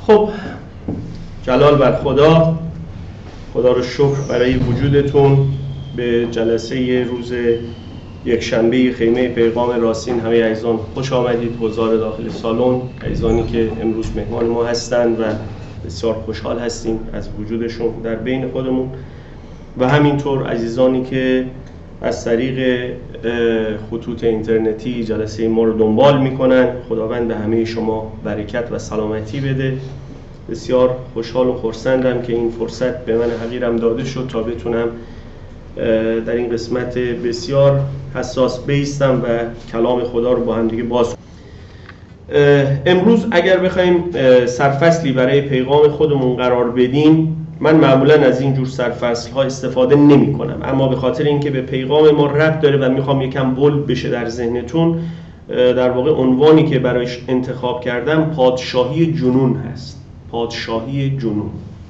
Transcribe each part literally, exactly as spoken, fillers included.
خب جلال بر خدا، خدا رو شکر برای وجودتون. به جلسه روز یک شنبه خیمه پیغام راستین همه عزیزان خوش آمدید. حضار داخل سالن، عزیزانی که امروز مهمان ما هستند و بسیار خوشحال هستیم از وجودشون در بین خودمون، و همینطور عزیزانی که از طریق خطوط اینترنتی جلسه ما رو دنبال میکنن. خداوند به همه شما برکت و سلامتی بده. بسیار خوشحال و خرسندم که این فرصت به من حقیرم داده شد تا بتونم در این قسمت بسیار حساس بیستم و کلام خدا رو با هم دیگه باز کنم. امروز اگر بخوایم سرفصلی برای پیغام خودمون قرار بدیم، من معمولا از این جور سرفصل ها استفاده نمی کنم، اما به خاطر اینکه به پیغام ما ربط داره و میخوام یکم بولد بشه در ذهنتون، در واقع عنوانی که برایش انتخاب کردم پادشاهی جنون هست. پادشاهی جنون.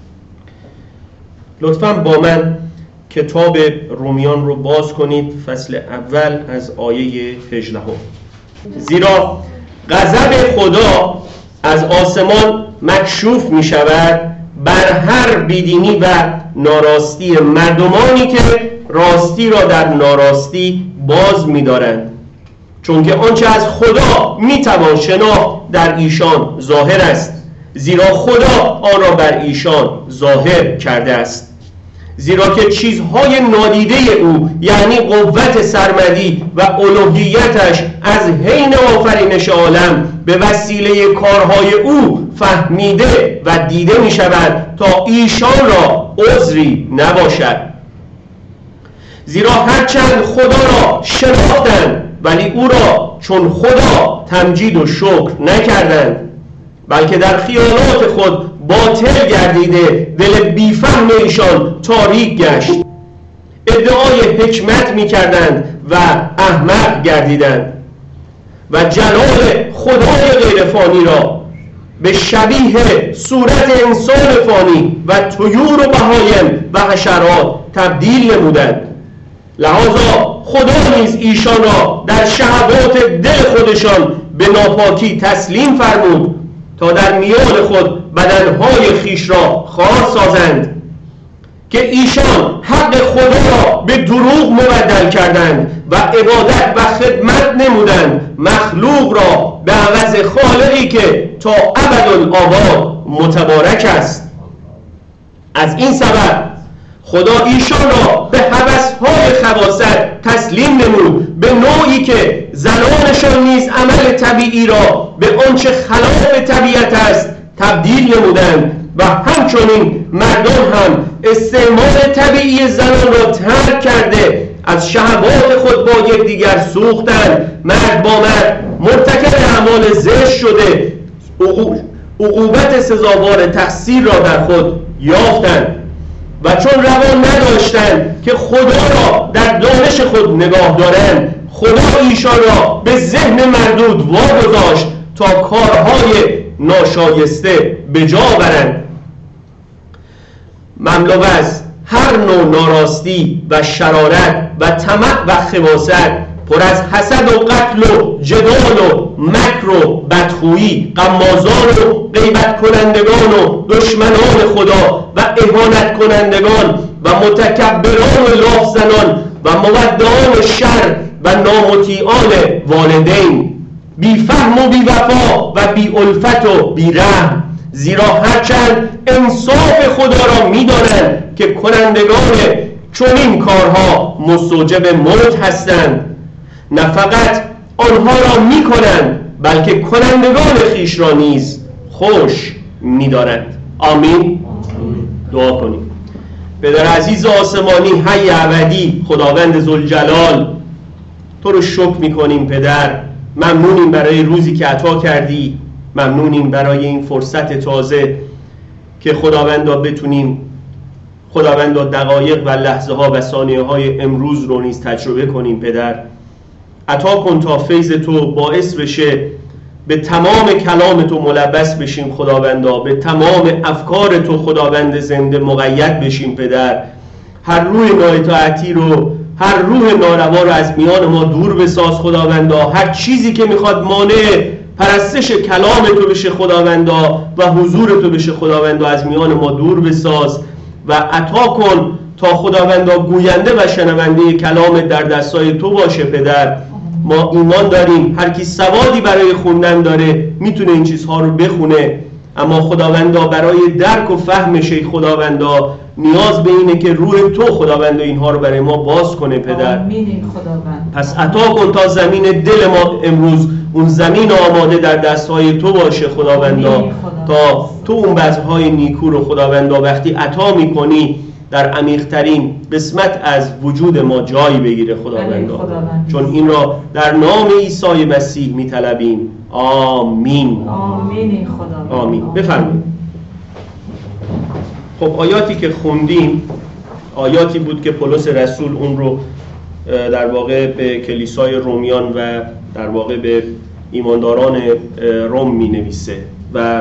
لطفاً با من کتاب رومیان رو باز کنید، فصل اول از آیه هجده. زیرا غضب خدا از آسمان مکشوف می شود بر هر بیدینی و ناراستی مردمانی که راستی را در ناراستی باز می دارند، چون که آنچه از خدا می توان شناخت در ایشان ظاهر است، زیرا خدا آن را بر ایشان ظاهر کرده است. زیرا که چیزهای نادیده او، یعنی قوت سرمدی و الوهیتش، از حین آفرینش عالم به وسیله کارهای او فهمیده و دیده می شود تا ایشان را عذری نباشد. زیرا هرچند خدا را شناختند ولی او را چون خدا تمجید و شکر نکردند، بلکه در خیالات خود باطل گردیده دل بیفهم ایشان تاریک گشت. ادعای حکمت می کردند و احمق گردیدند و جلال خدای غیر فانی را به شبیه صورت انسان فانی و طیور و بهایم و حشرات تبدیل نمودند. لذا خدا نیز ایشان را در شهوات دل خودشان به ناپاکی تسلیم فرمود تا در میان خود بدنهای خیش را خوار سازند، که ایشان حق خدا را به دروغ مبدل کردند و عبادت و خدمت نمودند مخلوق را به عوض خالقی که تا ابدالآباد متبارک است. از این سبب خدا ایشان را به هوس‌های خباثت تسلیم نمود، به نوعی که زنانشان نیز عمل طبیعی را به آنچه خلاف طبیعت است تبدیل نمودند، و همچنین مردان هم استعمال طبیعی زنان را ترک کرده از شهوات خود با یکدیگر سوختند. مرد با مرد مرتکب اعمال زشت شده عقوبت سزاوار تقصیر را در خود یافتند، و چون روان نداشتند که خدا را در دانش خود نگاه دارند، خدا ایشان را به ذهن مردود واگذاشت تا کارهای ناشایسته به جا برند. مملو از هر نوع ناراستی و شرارت و طمع و خباثت، پر از حسد و قتل و جدال و مکر و بدخویی، غمازان و غیبت کنندگان و دشمنان خدا و اهانت کنندگان و متکبران و لاف زنان و مودعان شر و نامطیعان والدین، بی فهم و بی وفا و بی الفت و بی رحم. زیرا هرچند انصاف خدا را می دانند که کنندگان چنین کارها مستوجب موت هستند، نه فقط آنها را می کنند بلکه کنندگان خیش را نیز خوش می دارند. آمین. دعا کنیم. پدر عزیز آسمانی، حی ابدی، خداوند ذوالجلال، تو رو شکر می کنیم پدر. ممنونیم برای روزی که عطا کردی، ممنونیم برای این فرصت تازه که خداوندا بتونیم خداوندا دقایق و لحظه ها و ثانیه های امروز رو نیز تجربه کنیم. پدر عطا کن تا فیض تو باعث بشه به تمام کلام تو ملبس بشیم خداوندا، به تمام افکار تو خداوند زنده مقید بشیم. پدر هر روح نااطاعتی رو، هر روح ناروا رو از میان ما دور بساز خداوندا. هر چیزی که میخواد مانع پرستش کلام تو بشه خداوندا و حضور تو بشه خداوندا از میان ما دور بساز و عطا کن تا خداوندا گوینده و شنونده کلام در دستای تو باشه پدر. ما ایمان داریم هر کی سوادی برای خوندن داره میتونه این چیزها رو بخونه، اما خداوندا برای درک و فهمش خداوندا نیاز به اینه که روح تو خداوندا اینها رو برای ما باز کنه پدر. آمین خداوند. پس عطا کن تا زمین دل ما امروز اون زمین آماده در دستهای تو باشه خداوندا، تا تو اون بذرهای نیکو رو خداوندا وقتی عطا میکنی در عمیق‌ترین قسمت از وجود ما جای بگیره خداوندا، چون این را در نام عیسی مسیح میطلبیم. آمین. آمین خداوند. آمین. بفرمایید. خب آیاتی که خوندیم آیاتی بود که پولس رسول اون رو در واقع به کلیسای رومیان و در واقع به ایمانداران روم می نویسه و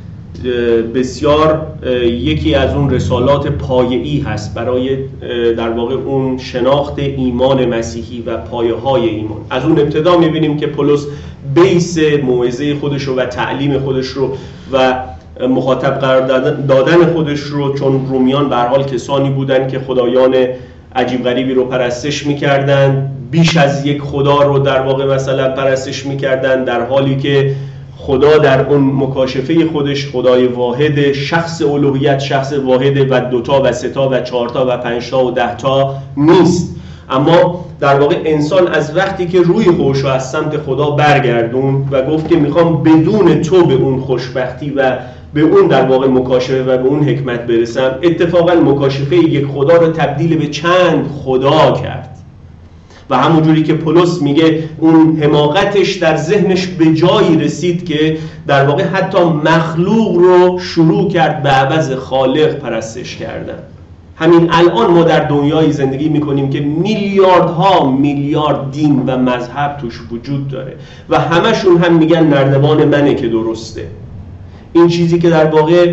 بسیار یکی از اون رسالات پایه‌ای هست برای در واقع اون شناخت ایمان مسیحی و پایه های ایمان. از اون ابتدا می بینیم که پولس بیس موعظه خودش رو و تعلیم خودش رو و مخاطب قرار دادن خودش رو، چون رومیان به هر حال کسانی بودن که خدایان عجیب غریبی رو پرستش می‌کردند، بیش از یک خدا رو در واقع مثلا پرستش می‌کردند، در حالی که خدا در اون مکاشفه خودش خدای واحد، شخص الوهیت شخص واحد و دوتا و ستا و چهارتا و پنجتا و دهتا نیست. اما در واقع انسان از وقتی که روی خودش رو از سمت خدا برگردون و گفت که میخوام بدون تو به اون خوشبختی و به اون در واقع مکاشفه و به اون حکمت برسم، اتفاقا مکاشفه یک خدا رو تبدیل به چند خدا کرد و همونجوری که پولس میگه اون حماقتش در ذهنش به جایی رسید که در واقع حتی مخلوق رو شروع کرد به عوض خالق پرستش کردن. همین الان ما در دنیایی زندگی میکنیم که میلیاردها میلیارد دین و مذهب توش وجود داره و همشون هم میگن نردبان منه که درسته. این چیزی که در واقع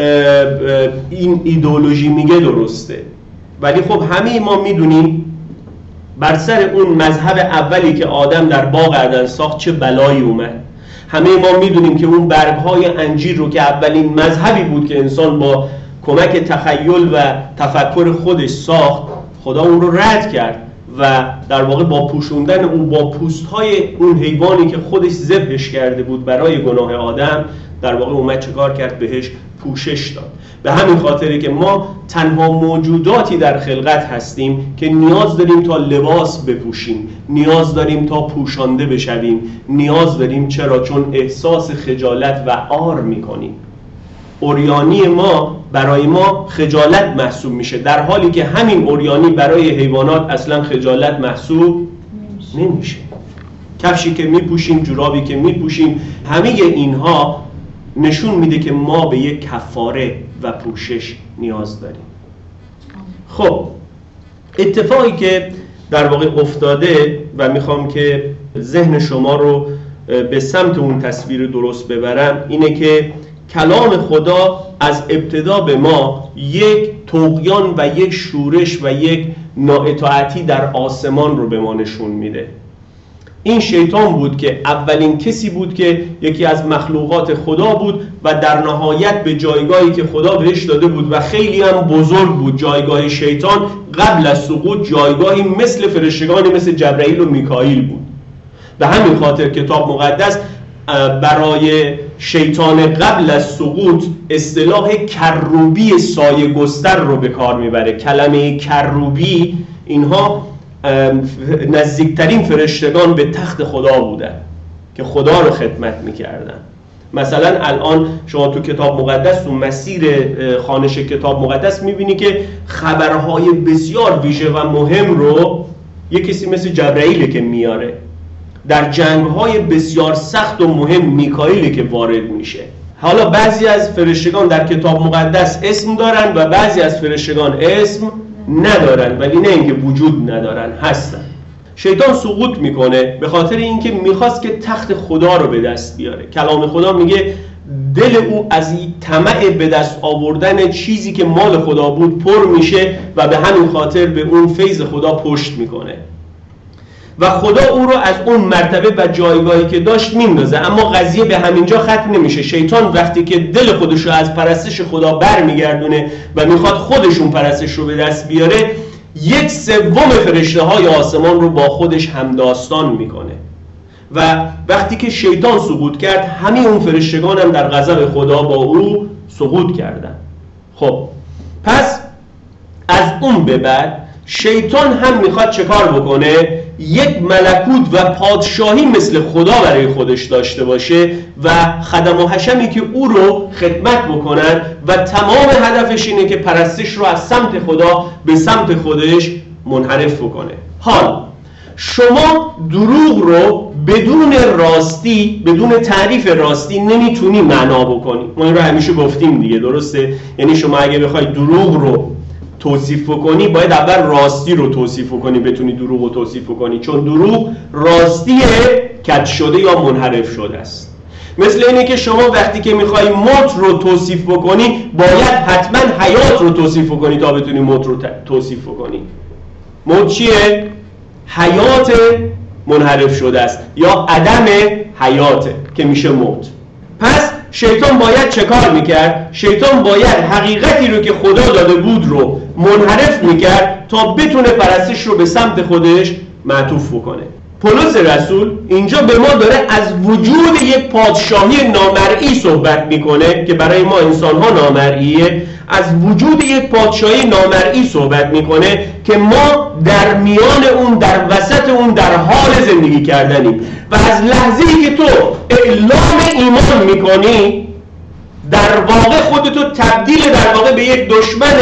این ایدئولوژی میگه درسته، ولی خب همه ما میدونیم بر سر اون مذهب اولی که آدم در باغ عدن ساخت چه بلایی اومد. همه ما میدونیم که اون برگهای انجیر رو که اولین مذهبی بود که انسان با کمک تخیل و تفکر خودش ساخت، خدا اون رو رد کرد و در واقع با پوشوندن اون با پوستهای اون حیوانی که خودش ذبحش کرده بود برای گناه آدم، در واقع اومد چه کار کرد؟ بهش پوشش داد. به همین خاطره که ما تنها موجوداتی در خلقت هستیم که نیاز داریم تا لباس بپوشیم، نیاز داریم تا پوشانده بشویم، نیاز داریم. چرا؟ چون احساس خجالت و عار میکنیم. عریانی ما برای ما خجالت محسوب میشه، در حالی که همین عریانی برای حیوانات اصلا خجالت محسوب نمیشه. کفشی که میپوشیم، جورابی که میپوشیم، همه اینها نشون میده که ما به یک کفاره و پوشش نیاز داریم. خب اتفاقی که در واقع افتاده و میخوام که ذهن شما رو به سمت اون تصویر درست ببرم اینه که کلام خدا از ابتدا به ما یک طغیان و یک شورش و یک نااطاعتی در آسمان رو به ما نشون میده. این شیطان بود که اولین کسی بود که یکی از مخلوقات خدا بود و در نهایت به جایگاهی که خدا بهش داده بود و خیلی هم بزرگ بود، جایگاه شیطان قبل از سقوط جایگاهی مثل فرشتگانی مثل جبرائیل و میکائیل بود. به همین خاطر کتاب مقدس برای شیطان قبل از سقوط اصطلاح کروبی سایه گستر رو به کار میبره. کلمه کروبی، اینها نزدیکترین فرشتگان به تخت خدا بودن که خدا رو خدمت میکردن. مثلا الان شما تو کتاب مقدس، تو مسیر خوانش کتاب مقدس میبینی که خبرهای بسیار ویژه و مهم رو یک کسی مثل جبرائیل که میاره. در جنگ‌های بسیار سخت و مهم میکائیل که وارد میشه. حالا بعضی از فرشتگان در کتاب مقدس اسم دارن و بعضی از فرشتگان اسم ندارن، ولی نه اینکه وجود ندارن، هستن. شیطان سقوط میکنه به خاطر اینکه میخواست که تخت خدا رو به دست بیاره. کلام خدا میگه دل او از طمع به دست آوردن چیزی که مال خدا بود پر میشه و به همین خاطر به اون فیض خدا پشت میکنه. و خدا او رو از اون مرتبه و جایگاهی که داشت میندازه. اما قضیه به همینجا ختم نمیشه. شیطان وقتی که دل خودش رو از پرستش خدا برمیگردونه و میخواد خودشون پرستش رو به دست بیاره، یک سوم فرشته های آسمان رو با خودش همداستان میکنه و وقتی که شیطان سقوط کرد، همه اون فرشتگان هم در غضب خدا با او سقوط کردن. خب پس از اون به بعد شیطان هم میخواد چه کار بکنه؟ یک ملکوت و پادشاهی مثل خدا برای خودش داشته باشه و خدم و حشمی که او رو خدمت بکنن و تمام هدفش اینه که پرستش رو از سمت خدا به سمت خودش منحرف بکنه. حال شما دروغ رو بدون راستی، بدون تعریف راستی نمیتونی معنا بکنی. ما این رو همیشه گفتیم دیگه، درسته؟ یعنی شما اگه بخوای دروغ رو توصیف کنی باید اول راستی رو توصیف کنی بتونی دروغ رو توصیف کنی، چون دروغ راستی کج شده یا منحرف شده است. مثل اینه که شما وقتی که میخوای موت رو توصیف بکنی باید حتما حیات رو توصیف کنی تا بتونی موت رو توصیف کنی. موت چیه؟ حیات منحرف شده است یا عدم حیاته که میشه موت. پس شیطان باید چه کار میکرد؟ شیطان باید حقیقتی رو که خدا داده بود رو منحرف میکرد تا بتونه پرستش رو به سمت خودش معطوف بکنه. پولس رسول اینجا به ما داره از وجود یک پادشاهی نامرئی صحبت میکنه که برای ما انسان‌ها نامرئیه. از وجود یک پادشاهی نامرئی صحبت میکنه که ما در میان اون، در وسط اون در حال زندگی کردنیم و از لحظه‌ای که تو اعلام ایمان میکنی در واقع خودتو تبدیل در واقع به یک دشمن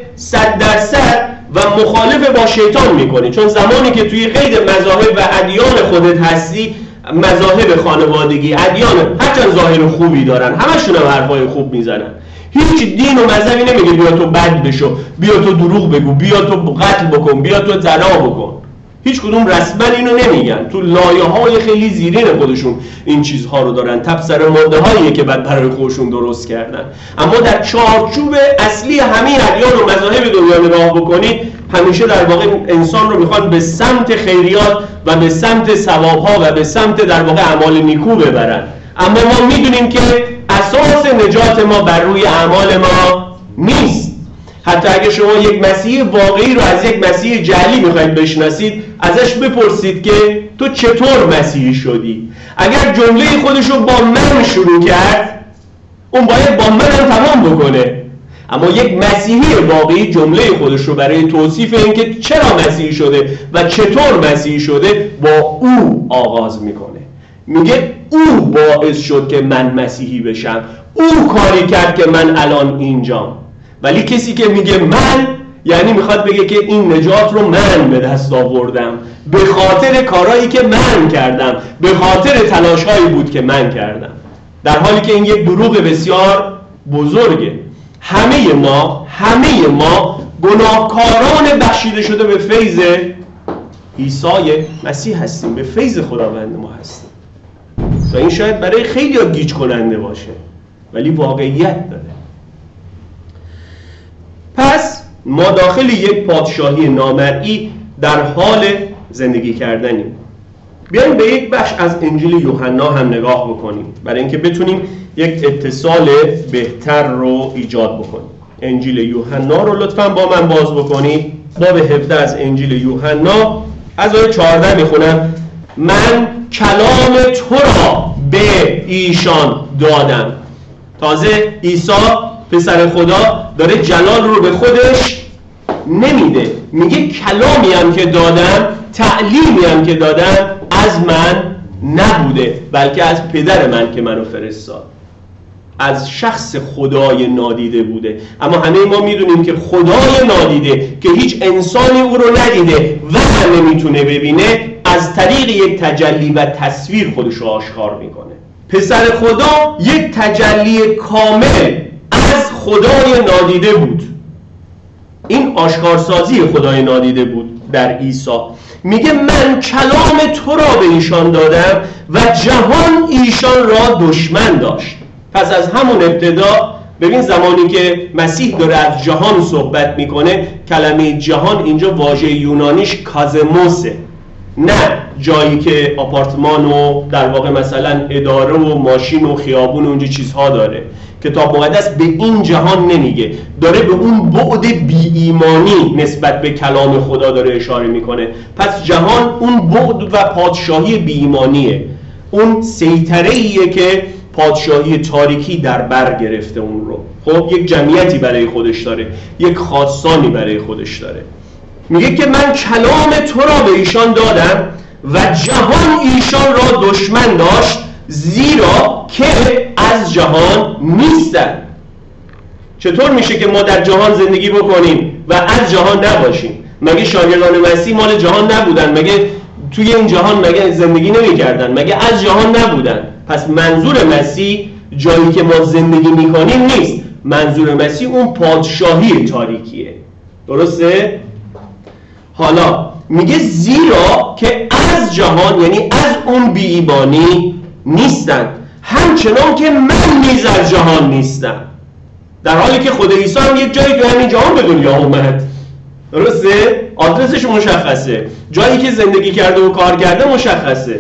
صد درصد و مخالف با شیطان میکنی، چون زمانی که توی قید مذاهب و ادیان خودت هستی، مذاهب خانوادگی، ادیان هرچند ظاهر خوبی دارن، همشون هم حرفای خوب میزنن، هیچ دین و مذهبی نمیگه بیا تو بد بشو، بیا تو دروغ بگو، بیا تو قتل بکن، بیا تو زنا بکن. هیچ کدوم رسما اینو نمیگن. تو لایه‌های خیلی زیرین خودشون این چیزها رو دارن، تبصره ماده هایی که بعد برای خودشون درست کردن. اما در چارچوب اصلی همه ادیان و مذاهب دنیا نگاه بکنید، همیشه در واقع انسان رو میخوان به سمت خیریات و به سمت ثواب‌ها و به سمت در واقع اعمال نیکو ببرن. اما ما میدونیم که اساس نجات ما بر روی اعمال ما نیست. حتی اگه شما یک مسیح واقعی رو از یک مسیح جعلی میخواید بشناسید، ازش بپرسید که تو چطور مسیحی شدی. اگر جمله خودش رو با من شروع کرد، اون باید با من هم تمام بکنه. اما یک مسیحی واقعی جمله خودش رو برای توصیف این که چرا مسیحی شده و چطور مسیحی شده با او آغاز میکنه. میگه او باعث شد که من مسیحی بشم، او کاری کرد که من الان اینجام. ولی کسی که میگه من، یعنی میخواد بگه که این نجات رو من به دست آوردم به خاطر کارهایی که من کردم، به خاطر تلاشهایی بود که من کردم، در حالی که این یک دروغ بسیار بزرگه. همه ما همه ما گناهکاران بخشیده شده به فیض عیسی مسیح هستیم، به فیض خداوند ما هستیم. و این شاید برای خیلی ها گیج کننده باشه، ولی واقعیت داره. پس ما داخل یک پادشاهی نامرئی در حال زندگی کردنیم. بیایم به یک بخش از انجیل یوحنا هم نگاه بکنیم برای اینکه بتونیم یک اتصال بهتر رو ایجاد بکنیم. انجیل یوحنا رو لطفاً با من باز بکنید. باب هفده از انجیل یوحنا از آیه چهارده میخونم. من کلام تو را به ایشان دادم. تازه عیسی پسر خدا داره جلال رو به خودش نمیده، میگه کلامی هم که دادم، تعلیمی هم که دادم از من نبوده، بلکه از پدر من که منو فرستاد. از شخص خدای نادیده بوده. اما همه ما میدونیم که خدای نادیده که هیچ انسانی او رو ندیده و هم نمیتونه ببینه، از طریق یک تجلی و تصویر خودش رو آشکار میکنه. پسر خدا یک تجلی کامل از خدای نادیده بود. این آشکارسازی خدای نادیده بود در عیسی. میگه من کلام تو را به ایشان دادم و جهان ایشان را دشمن داشت. پس از همون ابتدا ببین، زمانی که مسیح داره از جهان صحبت میکنه، کلمه جهان اینجا واژه یونانیش کازموسه. نه جایی که آپارتمان و در واقع مثلا اداره و ماشین و خیابون و اونجا چیزها داره. کتاب مقدس به این جهان نمیگه، داره به اون بعد بی ایمانی نسبت به کلام خدا داره اشاره میکنه. پس جهان اون بعد و پادشاهی بی ایمانیه، اون سیطره‌ایه که پادشاهی تاریکی در بر گرفته اون رو. خب یک جمعیتی برای خودش داره، یک خاصانی برای خودش داره. میگه که من کلام تو را به ایشان دادم و جهان ایشان را دشمن داشت، زیرا که از جهان نیستن. چطور میشه که ما در جهان زندگی بکنیم و از جهان نباشیم؟ مگه شاگردان مسیح مال جهان نبودن؟ مگه توی این جهان مگه زندگی نمی‌کردن؟ مگه از جهان نبودن؟ پس منظور مسیح جایی که ما زندگی میکنیم نیست، منظور مسیح اون پادشاهی تاریکیه. درسته؟ حالا میگه زیرا که از جهان، یعنی از اون بی‌ایمانی نیستن، همچنان که من نیز از جهان نیستم. در حالی که خود عیسی هم یک جایی تو همین جهان به دنیا اومد. درسته؟ آدرسش مشخصه، جایی که زندگی کرده و کار کرده مشخصه.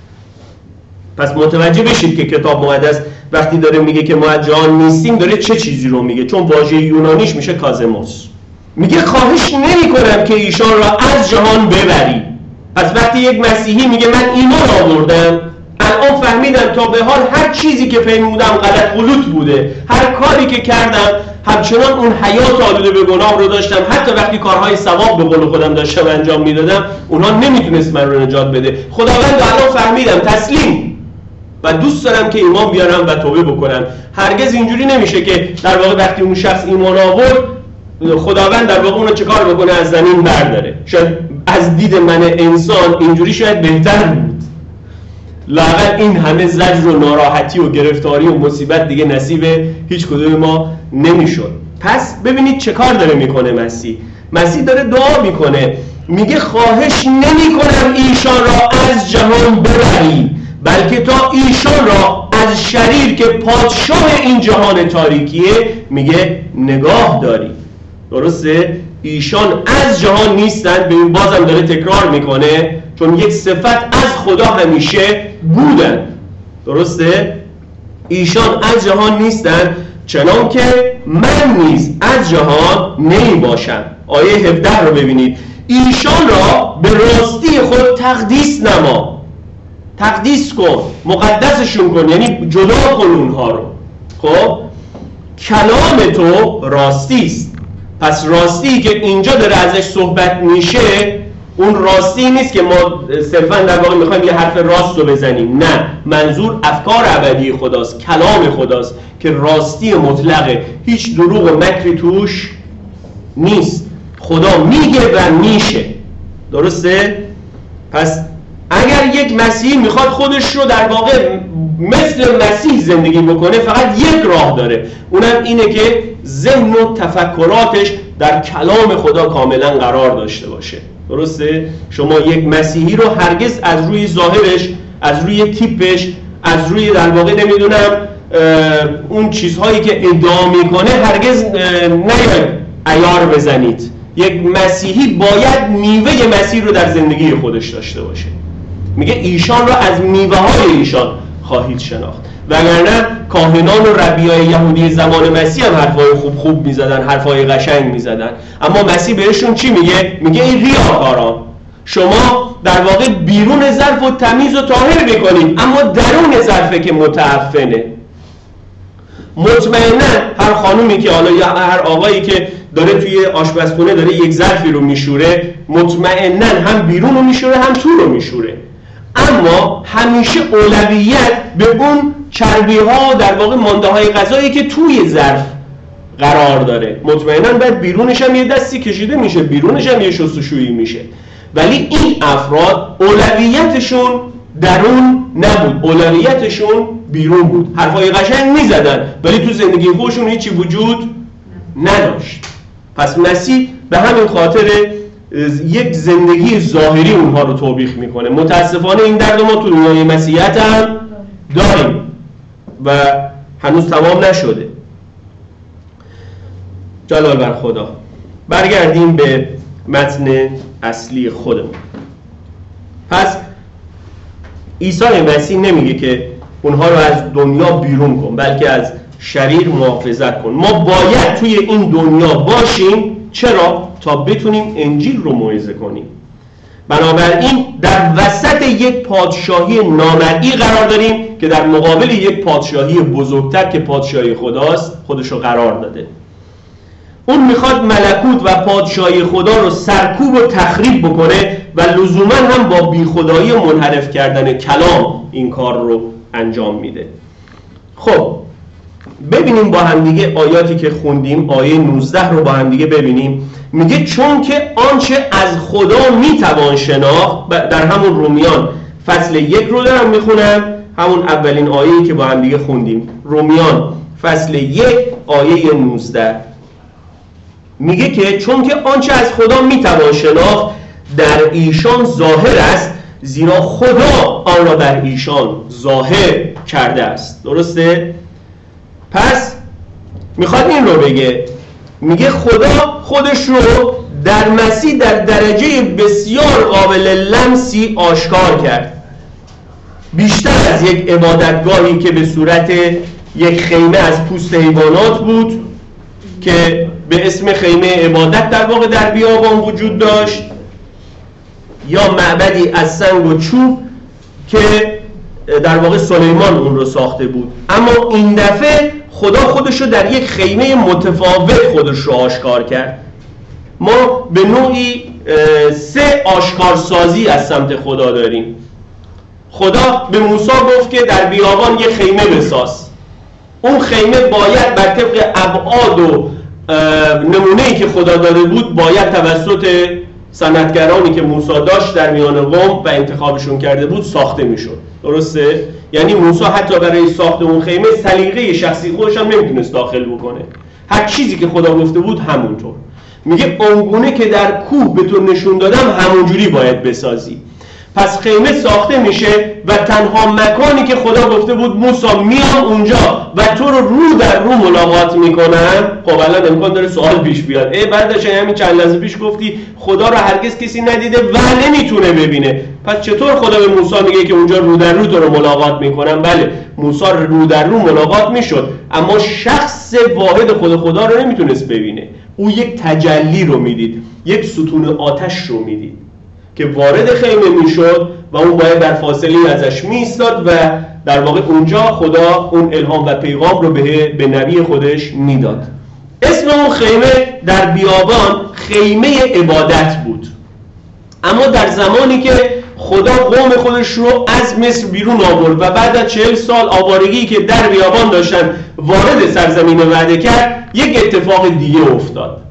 پس متوجه بشید که کتاب مقدس وقتی داره میگه که ما از جهان نیستیم داره چه چیزی رو میگه، چون واژه یونانیش میشه کازموس. میگه خواهش نمی کنم که ایشان را از جهان ببری. پس وقتی یک مسیحی میگه من ایمان آوردم، الان فهمیدم تا به حال هر چیزی که پیمودم غلط غلوط بوده، هر کاری که کردم همچنان اون حیات آلوده به گناه رو داشتم، حتی وقتی کارهای ثواب به قول خودم داشتم انجام میدادم اونها نمیتونست من رو نجات بده. خداوند الان فهمیدم، تسلیم و دوست دارم که ایمان بیارم و توبه بکنم. هرگز اینجوری نمیشه که در واقع وقتی اون شخص ایمان آورد خداوند در واقع اونو چه کار بکنه؟ از زمین برداره. شاید از دید من انسان اینجوری شاید بهتر بود، لااقل این همه زجر و ناراحتی و گرفتاری و مصیبت دیگه نصیب هیچ کدوم ما نمیشد. پس ببینید چه کار داره میکنه مسیح. مسیح داره دعا میکنه، میگه خواهش نمی کنم ایشان را از جهان ببری، بلکه تا ایشان را از شریر که پادشاه این جهان تاریکیه میگه نگاه داری. درسته؟ ایشان از جهان نیستن، ببین بازم داره تکرار میکنه، چون یک صفت از خدا همیشه بودن. درسته؟ ایشان از جهان نیستن چنان که من نیز از جهان نمی باشم. آیه هفده رو ببینید، ایشان را به راستی خود تقدیس نما. تقدیس کن، مقدسشون کن، یعنی جدا کن اونها رو. خب کلام تو راستی است. پس راستی که اینجا داره ازش صحبت میشه اون راستی نیست که ما صرفا در واقع میخوایم یه حرف راست رو بزنیم، نه، منظور افکار ابدی خداست، کلام خداست که راستی مطلقه، هیچ دروغ و مکری توش نیست. خدا میگه و میشه. درسته؟ پس اگر یک مسیحی میخواد خودش رو در واقع مثل مسیح زندگی بکنه فقط یک راه داره، اونم اینه که ذهن و تفکراتش در کلام خدا کاملا قرار داشته باشه. درسته؟ شما یک مسیحی رو هرگز از روی ظاهرش، از روی تیپش، از روی در واقع نمیدونم اون چیزهایی که ادعا میکنه هرگز نیاید عیار بزنید. یک مسیحی باید میوه مسیح رو در زندگی خودش داشته باشه. میگه ایشان را از میوه های ایشان خواهید شناخت. وگرنه کاهنان و ربیای یهودی زمان مسیح هم حرفای خوب خوب میزدن، حرفای قشنگ میزدن، اما مسیح بهشون چی میگه؟ میگه این ریاکاران، شما در واقع بیرون ظرف و تمیز و طاهر میکنید اما درون ظرفه که متعفنه. مطمئنا هر خانومی که حالا یا هر آقایی که داره توی آشپزخونه داره یک ظرفی رو میشوره، مطمئنا هم بیرون رو میشوره هم تو رو میشوره، اما همیشه اولویت به اون چربی ها در واقع مانده های غذایی که توی ظرف قرار داره. مطمئنا باید بیرونش هم یه دستی کشیده میشه، بیرونش هم یه شستشویی میشه، ولی این افراد اولویتشون درون نبود، اولویتشون بیرون بود. حرفای قشنگ میزدن ولی تو زندگی خودشون هیچی وجود نداشت. پس مسیح به همین خاطر یک زندگی ظاهری اونها رو توبیخ میکنه. متاسفانه این درد ما تو دنیای مسیحیت هم داریم و هنوز تمام نشده. جلال بر خدا. برگردیم به متن اصلی خودمون. پس عیسی مسیح نمیگه که اونها رو از دنیا بیرون کن، بلکه از شریر محافظت کن. ما باید توی این دنیا باشیم. چرا؟ تا بتونیم انجیل رو موعظه کنیم. بنابراین در وسط یک پادشاهی نامرئی قرار داریم که در مقابل یک پادشاهی بزرگتر که پادشاهی خداست خودش رو قرار داده. اون میخواد ملکوت و پادشاهی خدا رو سرکوب و تخریب بکنه و لزوما هم با بیخدایی و منحرف کردن کلام این کار رو انجام میده. خب ببینیم با هم دیگه آیاتی که خوندیم. آیه نوزده رو با هم دیگه ببینیم. میگه چون که آنچه از خدا میتوان شناخت، در همون رومیان فصل یک رو دارم میخونم، همون اولین آیه‌ای که با هم دیگه خوندیم، رومیان فصل یک آیه نوزده. میگه که چون که آنچه از خدا میتوان شناخت در ایشان ظاهر است، زیرا خدا آن را در ایشان ظاهر کرده است. درسته؟ پس میخواد این رو بگه، میگه خدا خودش رو در مسیح در درجه بسیار قابل لمسی آشکار کرد، بیشتر از یک عبادتگاهی که به صورت یک خیمه از پوست حیوانات بود که به اسم خیمه عبادت در واقع در بیابان وجود داشت، یا معبدی از سنگ و چوب که در واقع سلیمان اون رو ساخته بود. اما این دفعه خدا خودش رو در یک خیمه متفاوت خودش رو آشکار کرد. ما به نوعی سه آشکارسازی از سمت خدا داریم. خدا به موسی گفت که در بیابان یک خیمه بساز. اون خیمه باید بر طبق ابعاد و نمونه‌ای که خدا داده بود باید توسط صنعتگرانی که موسی داشت در میان قوم و انتخابشون کرده بود ساخته میشد. درسته؟ یعنی موسی حتی برای ساخت اون خیمه سلیقه شخصی خودش هم نمیتونست داخل بکنه. هر چیزی که خدا گفته بود همونطور. میگه اونگونه که در کوه به تو نشون دادم همونجوری باید بسازی. پس خیمه ساخته میشه و تنها مکانی که خدا گفته بود موسی میام اونجا و تو رو رو در رو ملاقات میکنم. خب الان امکان داره سوال پیش بیاد، ای بعدش همین چند لحظه پیش گفتی خدا رو هرگز کسی ندیده و نمیتونه ببینه، پس چطور خدا به موسی میگه که اونجا رو در رو تو رو ملاقات میکنم؟ بله، موسی رو در رو ملاقات میشد، اما شخص واحد خود خدا رو نمیتونست ببینه. او یک تجلی رو میدید، یک ستون آتش رو میدید که وارد خیمه میشد و اون باید در فاصله ازش میستاد و در واقع اونجا خدا اون الهام و پیغام رو به به نبی خودش میداد. اسم اون خیمه در بیابان خیمه عبادت بود. اما در زمانی که خدا قوم خودش رو از مصر بیرون آورد و بعد از چهل سال آوارگی که در بیابان داشتن وارد سرزمین وعده کرد، یک اتفاق دیگه افتاد.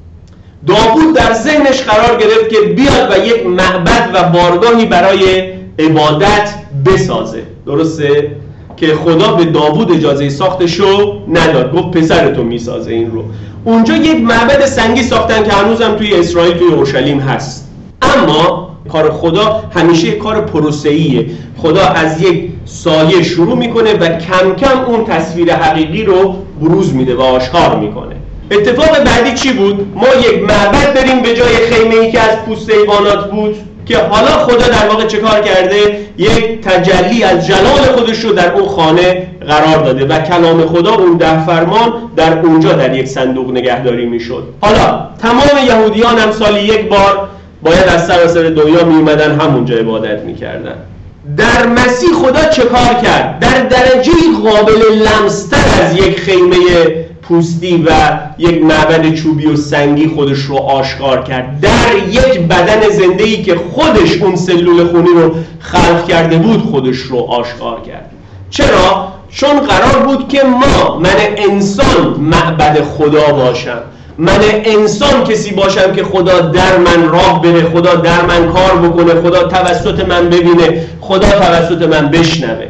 داوود در ذهنش قرار گرفت که بیاد و یک معبد و بارگاهی برای عبادت بسازه. درسته؟ که خدا به داوود اجازه ساختشو نداد، گفت پسرتو میسازه این رو. اونجا یک معبد سنگی ساختن که هنوزم توی اسرائیل توی اورشلیم هست. اما کار خدا همیشه یک کار پروسه‌ایه. خدا از یک سایه شروع میکنه و کم کم اون تصویر حقیقی رو بروز میده و آشکار میکنه. اتفاق بعدی چی بود؟ ما یک معبد داریم به جای خیمه‌ای که از پوست حیوانات بود، که حالا خدا در واقع چه کار کرده؟ یک تجلی از جلال خودش رو در اون خانه قرار داده و کلام خدا، اون ده فرمان، در اونجا در یک صندوق نگهداری میشد. حالا تمام یهودیان هم سالی یک بار باید از سراسر دنیا می اومدن همونجا عبادت میکردن. در مسیح خدا چه کار کرد؟ در درجه قابل لمستر از یک خیمه پوستی و یک معبد چوبی و سنگی خودش رو آشکار کرد. در یک بدن زنده‌ای که خودش اون سلول خونی رو خلق کرده بود خودش رو آشکار کرد. چرا؟ چون قرار بود که ما، من انسان، معبد خدا باشم. من انسان کسی باشم که خدا در من راه بره، خدا در من کار بکنه، خدا توسط من ببینه، خدا توسط من بشنوه.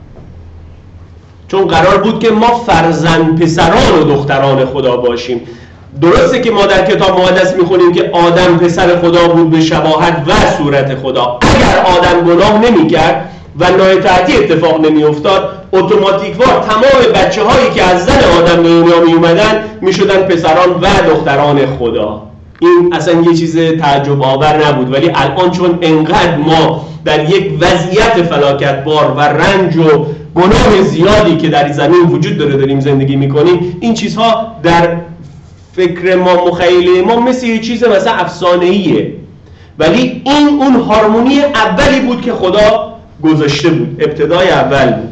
چون قرار بود که ما فرزند پسران و دختران خدا باشیم. درسته که ما در کتاب مقدس میخونیم که آدم پسر خدا بود به شباهت و صورت خدا. اگر آدم گناه نمیکرد و نااطاعتی اتفاق نمیافتاد، اتوماتیکوار تمام بچه هایی که از زن آدم به دنیا می اومدن می شدن پسران و دختران خدا. این اصلا یه چیز تعجب آور نبود، ولی الان چون انقدر ما در یک وضعیت فلاکتبار و رنج و گناه زیادی که در زمین وجود داره داریم زندگی میکنیم، این چیزها در فکر ما، مخیله ما مثل یه چیز مثلا افسانه‌ایه، ولی این اون هارمونی اولی بود که خدا گذاشته بود، ابتدای اول بود.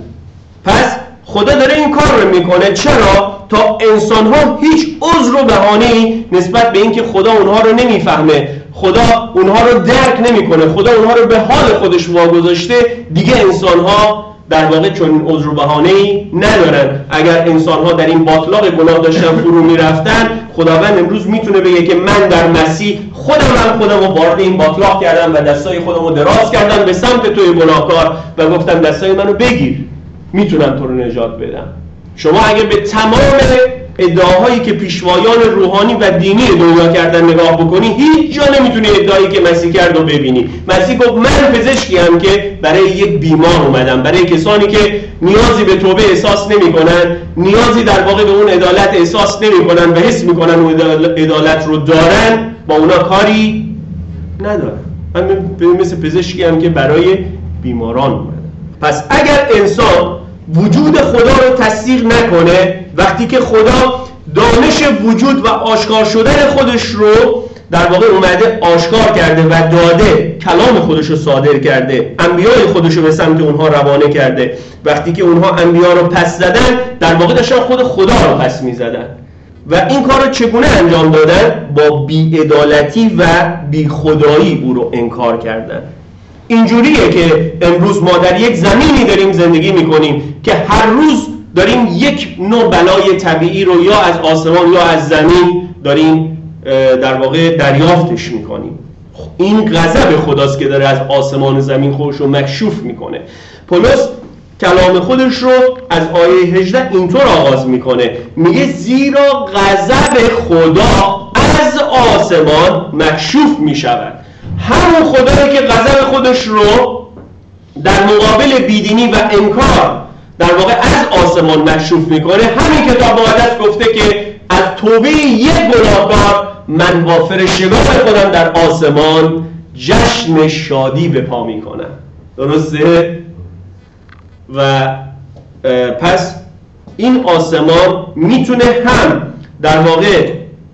پس خدا داره این کار رو میکنه. چرا؟ تا انسان ها هیچ عذر و بهانه‌ای نسبت به اینکه خدا اونها رو نمیفهمه، خدا اونها رو درک نمیکنه، خدا اونها رو به حال خودش واگذاشته، دیگه انسان ها در واقع چون عذر و بهانه‌ای ندارن. اگر انسان ها در این باطلاق گناه داشتن فرو میرفتن، خداوند امروز میتونه بگه که من در مسیح خودم هم خودم رو وارد این باطلاق کردم و دستای خودم رو دراز کردم به سمت توی گناهکار و گفتم دستای منو بگیر، میتونم تو رو نجات بدم. شما اگه به تمام ادعاهایی که پیشوایان روحانی و دینی دنیا کردن نگاه بکنی، هیچ جا نمیتونی ادعایی که مسیح کرد رو ببینی. مسیح گفت من پزشکیم که برای یک بیمار اومدم، برای کسانی که نیازی به توبه احساس نمیکنن، نیازی در واقع به اون عدالت احساس نمیکنن و حس میکنن اون عدالت رو دارن، با اونا کاری ندارن. من مثل پزشکیم که برای بیماران اومدم. پس اگر انسان وجود خدا رو تصدیق نکنه، وقتی که خدا دانش وجود و آشکار شدن خودش رو در واقع اومده آشکار کرده و داده، کلام خودش رو صادر کرده، انبیای خودش رو به سمت اونها روانه کرده، وقتی که اونها انبیا رو پس زدن، در واقع داشتن خود خدا رو پس می زدن. و این کار رو چگونه انجام دادن؟ با بی‌عدالتی و بی‌خدایی او رو انکار کردن. اینجوریه که امروز ما در یک زمینی داریم زندگی میکنیم که هر روز داریم یک نوع بلای طبیعی رو یا از آسمان یا از زمین داریم در واقع دریافتش میکنیم. این غضب خداست که داره از آسمان و زمین خودش رو مکشوف میکنه. پولس کلام خودش رو از آیه هجده اینطور آغاز میکنه، میگه زیرا غضب خدا از آسمان مکشوف میشود. همون خدایی که غضب خودش رو در مقابل بیدینی و انکار در واقع از آسمان مکشوف میکنه، همین کتاب مقدس گفته که از توبه یک گناهکار من با فرشتگان خودم در آسمان جشن شادی به پا میکنم. درسته؟ و پس این آسمان میتونه هم در واقع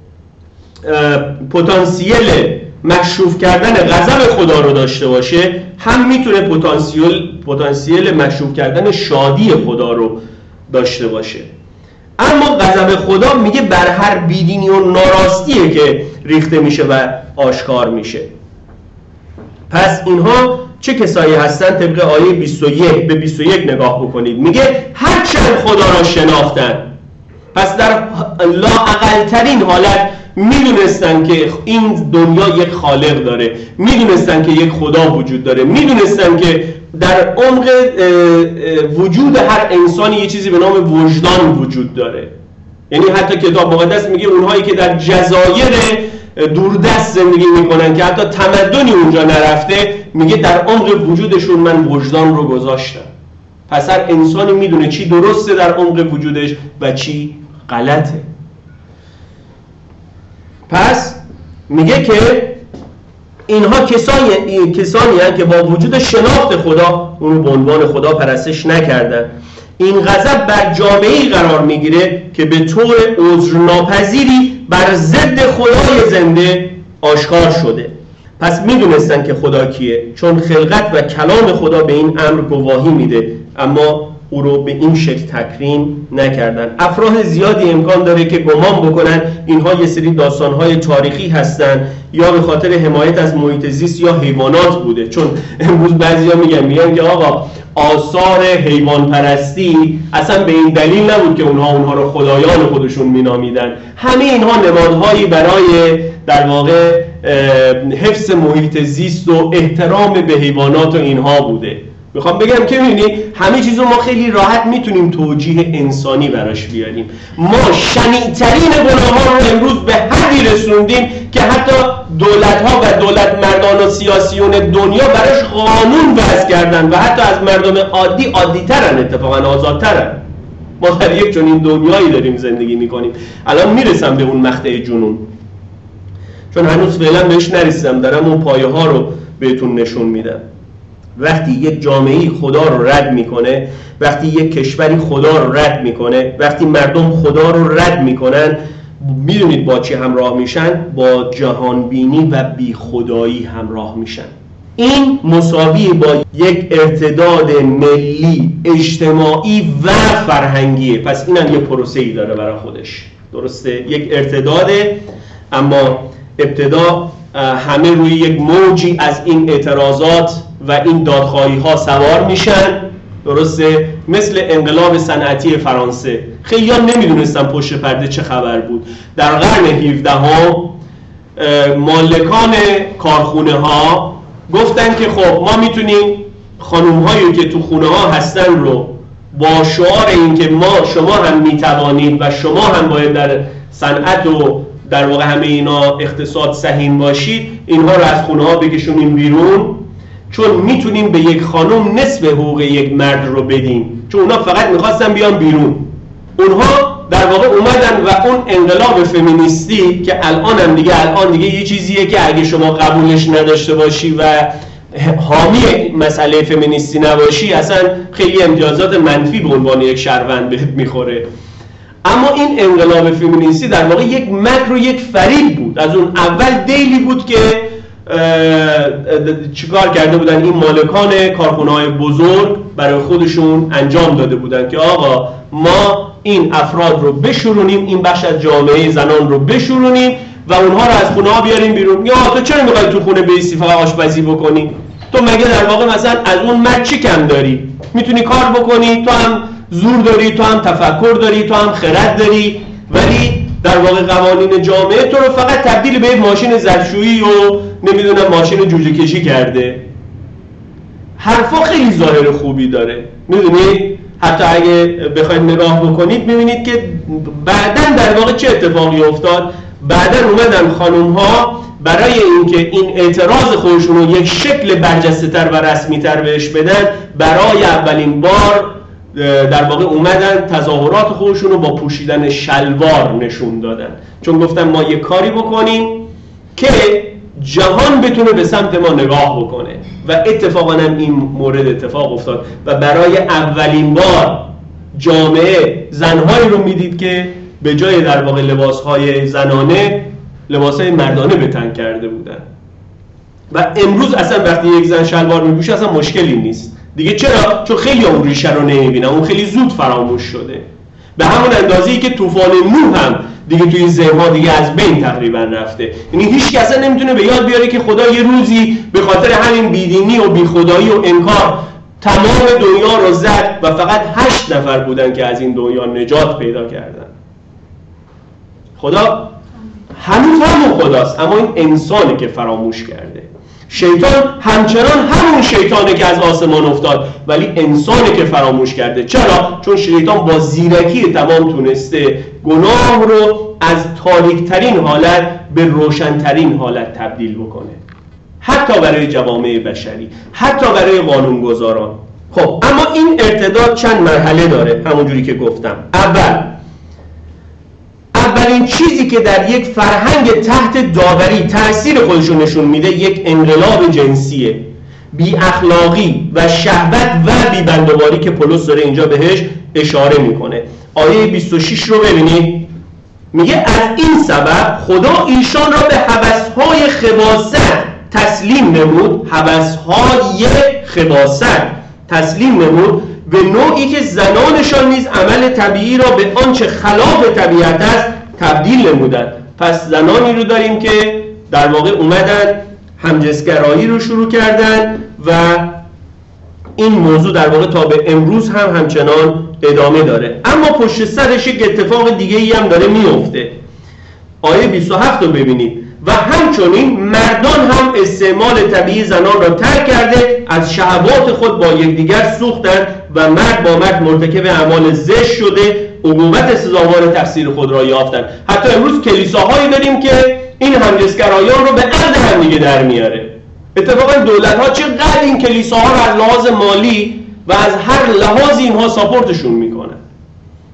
پتانسیل مکشوف کردن غضب خدا رو داشته باشه، هم میتونه پتانسیل پتانسیل مکشوف کردن شادی خدا رو داشته باشه. اما غضب خدا میگه بر هر بیدینی و ناراستیه که ریخته میشه و آشکار میشه. پس اینها چه کسایی هستن؟ طبق آیه بیست و یک به بیست و یک نگاه بکنید. میگه هرچند خدا را شناختن. پس در لااقل‌ترین حالت میدونستن که این دنیا یک خالق داره، میدونستن که یک خدا وجود داره، میدونستن که در عمق وجود هر انسانی یه چیزی به نام وجدان وجود داره. یعنی حتی کتاب مقدس میگه اونهایی که در جزایر دوردست زندگی میکنن که حتی تمدنی اونجا نرفته، میگه در عمق وجودشون من وجدان رو گذاشتم. پس هر انسانی میدونه چی درسته در عمق وجودش و چی غلطه. پس میگه که اینها کسانی کسانی هستند که با وجود شناخت خدا اون رو به عنوان خدا پرستش نکردن. این غضب بر جامعه‌ای قرار میگیره که به طور عذرناپذیری بر ضد خدای زنده آشکار شده. پس میدونستن که خدا کیه، چون خلقت و کلام خدا به این امر گواهی میده، اما او رو به این شکل تکریم نکردن. افراد زیادی امکان داره که گمان بکنن اینها یه سری داستانهای تاریخی هستن یا به خاطر حمایت از محیط زیست یا حیوانات بوده. چون امروز بعضیا میگن میگن که آقا آثار حیوان پرستی اصلا به این دلیل نبود که اونها اونها رو خدایان خودشون مینامیدن. همه اینها نمادهایی برای در واقع حفظ محیط زیست و احترام به حیوانات و اینها بوده. میخوام بگم که می‌بینی همه چیزو ما خیلی راحت میتونیم توجیه انسانی براش بیاریم. ما شنیع‌ترین گناه‌ها رو امروز به حدی رسوندیم که حتی دولت‌ها و دولت مردان و سیاسیون دنیا براش قانون وضع کردن و حتی از مردم عادی عادی‌ترن، اتفاقاً آزادترن. ما در یک چنین دنیایی داریم زندگی میکنیم. الان میرسم به اون مقطع جنون. چون هنوز فعلا بهش نرسیدم، دارم اون پایه ها رو بهتون نشون میدم. وقتی یک جامعه‌ای خدا رو رد میکنه، وقتی یک کشوری خدا رو رد میکنه، وقتی مردم خدا رو رد میکنن، میدونید با چی همراه میشن؟ با جهانبینی و بی خدایی همراه میشن. این مساوی با یک ارتداد ملی، اجتماعی و فرهنگیه. پس اینم یه پروسه‌ای داره برای خودش، درسته؟ یک ارتداده، اما ابتدا همه روی یک موجی از این اعتراضات و این دادخواهی ها سوار میشن، درسته؟ مثل انقلاب صنعتی فرانسه. خیلی ها نمیدونستن پشت پرده چه خبر بود. در قرن هفدهم مالکان کارخونه ها گفتن که خب ما میتونیم خانوم هایی که تو خونه ها هستن رو با شعار این که ما شما هم میتوانید و شما هم باید در صنعت و در واقع همه اینا اقتصاد سهیم باشید، اینها رو از خونه ها بکشونیم بیرون، چون میتونیم به یک خانم نصف حقوق یک مرد رو بدیم، چون اونا فقط میخواستن بیان بیرون. اونها در واقع اومدن و اون انقلاب فمینیستی که الان هم دیگه الان دیگه یه چیزیه که اگه شما قبولش نداشته باشی و حامی مسئله فمینیستی نباشی، اصلا خیلی امتیازات منفی به عنوان یک شهروند بهت میخوره. اما این انقلاب فمینیستی در واقع یک مکر و یک فریب بود. از اون اول دیلی بود که چیکار کرده بودن این مالکان کارخونه‌های بزرگ برای خودشون انجام داده بودن که آقا ما این افراد رو بشورونیم، این بخش از جامعه زنان رو بشورونیم و اونها رو از خونه ها بیاریم بیرون. یا تو چرا میخوای تو خونه بیستی فقط آشپزی بکنی؟ تو مگه در واقع مثلا از اون مرد چی کم داری؟ میتونی کار بکنی، تو هم زور داری، تو هم تفکر داری، تو هم خرد داری، ولی در واقع قوانین جامعه تو رو فقط تبدیل به ماشین ظرفشویی و نمیدونم ماشین جوجه کشی کرده. حرفا خیلی ظاهر خوبی داره، میدونید؟ حتی اگه بخواید نگاه بکنید میبینید که بعداً در واقع چه اتفاقی افتاد. بعداً اومدن خانوم ها برای اینکه این اعتراض خودشون رو یک شکل برجسته تر و رسمی تر بهش بدن، برای اولین بار در واقع اومدن تظاهرات خودشون رو با پوشیدن شلوار نشون دادن، چون گفتن ما یه کاری بکنیم که جهان بتونه به سمت ما نگاه بکنه. و اتفاقا هم این مورد اتفاق افتاد و برای اولین بار جامعه زنهایی رو میدید که به جای در واقع لباسهای زنانه لباسهای مردانه به تن کرده بودن. و امروز اصلا وقتی یک زن شلوار میپوشه اصلا مشکلی نیست دیگه. چرا؟ چون خیلی اون ریشه رو نمیبینن، اون خیلی زود فراموش شده. به همون اندازه‌ای که طوفان نوح هم دیگه توی ذهن‌ها دیگه از بین تقریبا رفته. یعنی هیچ کس اصلا نمیتونه به یاد بیاره که خدا یه روزی به خاطر همین بیدینی و بیخدایی و انکار تمام دنیا رو زد و فقط هشت نفر بودن که از این دنیا نجات پیدا کردن. خدا هنوز همون خداست، اما این انسانی که فراموش کرده. شیطان همچنان همون شیطانه که از آسمان افتاد، ولی انسانی که فراموش کرده. چرا؟ چون شیطان با زیرکی تمام تونسته گناه رو از تاریک‌ترین حالت به روشن‌ترین حالت تبدیل بکنه، حتی برای جوامع بشری، حتی برای قانونگذاران. خب اما این ارتداد چند مرحله داره، همونجوری که گفتم. اول اولین چیزی که در یک فرهنگ تحت داوری تأثیر خودشون نشون میده یک انقلاب جنسیه، بی اخلاقی و شهوت و بی بندوباری که پولس داره اینجا بهش اشاره میکنه. آیه بیست و شش رو ببینید، میگه از این سبب خدا ایشان را به هوس‌های خباثت تسلیم نمود. هوس‌های خباثت تسلیم نمود به نوعی که زنانشان نیز عمل طبیعی را به آنچه خلاف طبیعت است تبدیل نمودند. پس زنانی رو داریم که در واقع اومدن همجنسگرایی رو شروع کردن و این موضوع در واقع تا به امروز هم همچنان ادامه داره. اما پشت سرش یک اتفاق دیگه ای هم داره میفته. آیه بیست و هفت رو ببینید. و همچنین مردان هم استعمال طبیعی زنان را ترک کرده، از شهوات خود با یکدیگر سوختند و مرد با مرد مرتکب اعمال زشت شده، عقوبت سزاوار تقصیر خود را یافتند. حتی امروز کلیساهایی داریم که این همجنسگرایان رو به عرض هم دیگه در میاره. اتفاقا دولت‌ها چقدر این کلیساها رو از لحاظ مالی و از هر لحاظی اینها ساپورتشون میکنن.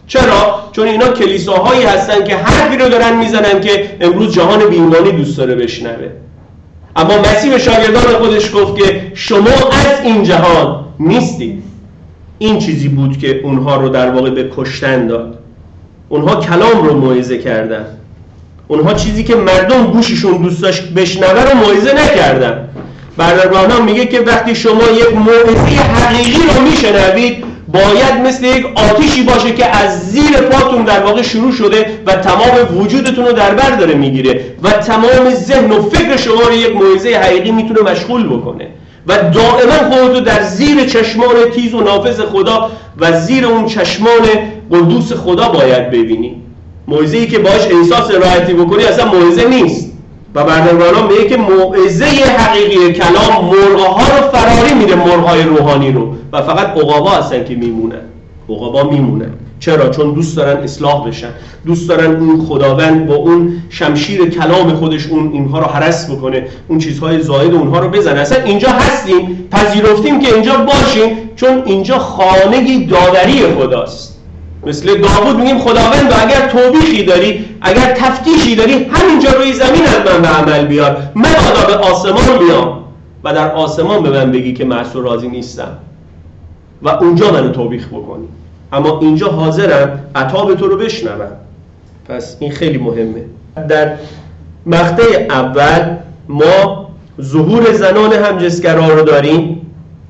چرا؟ چون اینا کلیساهایی هستن که حرفی رو دارن میزنن که امروز جهان بی‌ایمانی دوست داره بشنوه. اما مسیح به شاگردان خودش گفت که شما از این جهان نیستید. این چیزی بود که اونها رو در واقع به کشتن داد. اونها کلام رو موعظه کردن. اونها چیزی که مردم گوششون دوست داشت بشنوه رو موعظه نکردن. برادران میگه که وقتی شما یک موعظه حقیقی رو میشنوید باید مثل یک آتیشی باشه که از زیر پاتون در واقع شروع شده و تمام وجودتون رو در بر داره میگیره و تمام ذهن و فکر شما رو یک موعظه حقیقی میتونه مشغول بکنه و دائما خودتو در زیر چشمان تیز و نافذ خدا و زیر اون چشمان قدوس خدا باید ببینی. موعظه‌ای که باهاش احساس راحتی بکنی اصلا موعظه نیست. و بردرگانان میگه که موعظه حقیقی کلام مرغ‌ها رو فراری میره، مرغ‌های روحانی رو، و فقط عقابا هستن که میمونن. عقابا میمونن. چرا؟ چون دوست دارن اصلاح بشن، دوست دارن اون خداوند با اون شمشیر کلام خودش اون اینها رو هرس بکنه، اون چیزهای زائد اونها رو بزنه. اصلا اینجا هستیم، پذیرفتیم که اینجا باشیم، چون اینجا خانه داوری خداست. مثل داوود میگیم خداوند اگر توبیخی داری، اگر تفتیشی داری، همینجا روی زمین از من به عمل بیار، من آدا به آسمان بیام و در آسمان به من بگی که معصور راضی نیستم و اونجا منو توبیخ بکنی. اما اینجا حاضرم عتاب تو رو بشنوم. پس این خیلی مهمه. در مقطع اول ما ظهور زنان همجنسگرا رو داریم،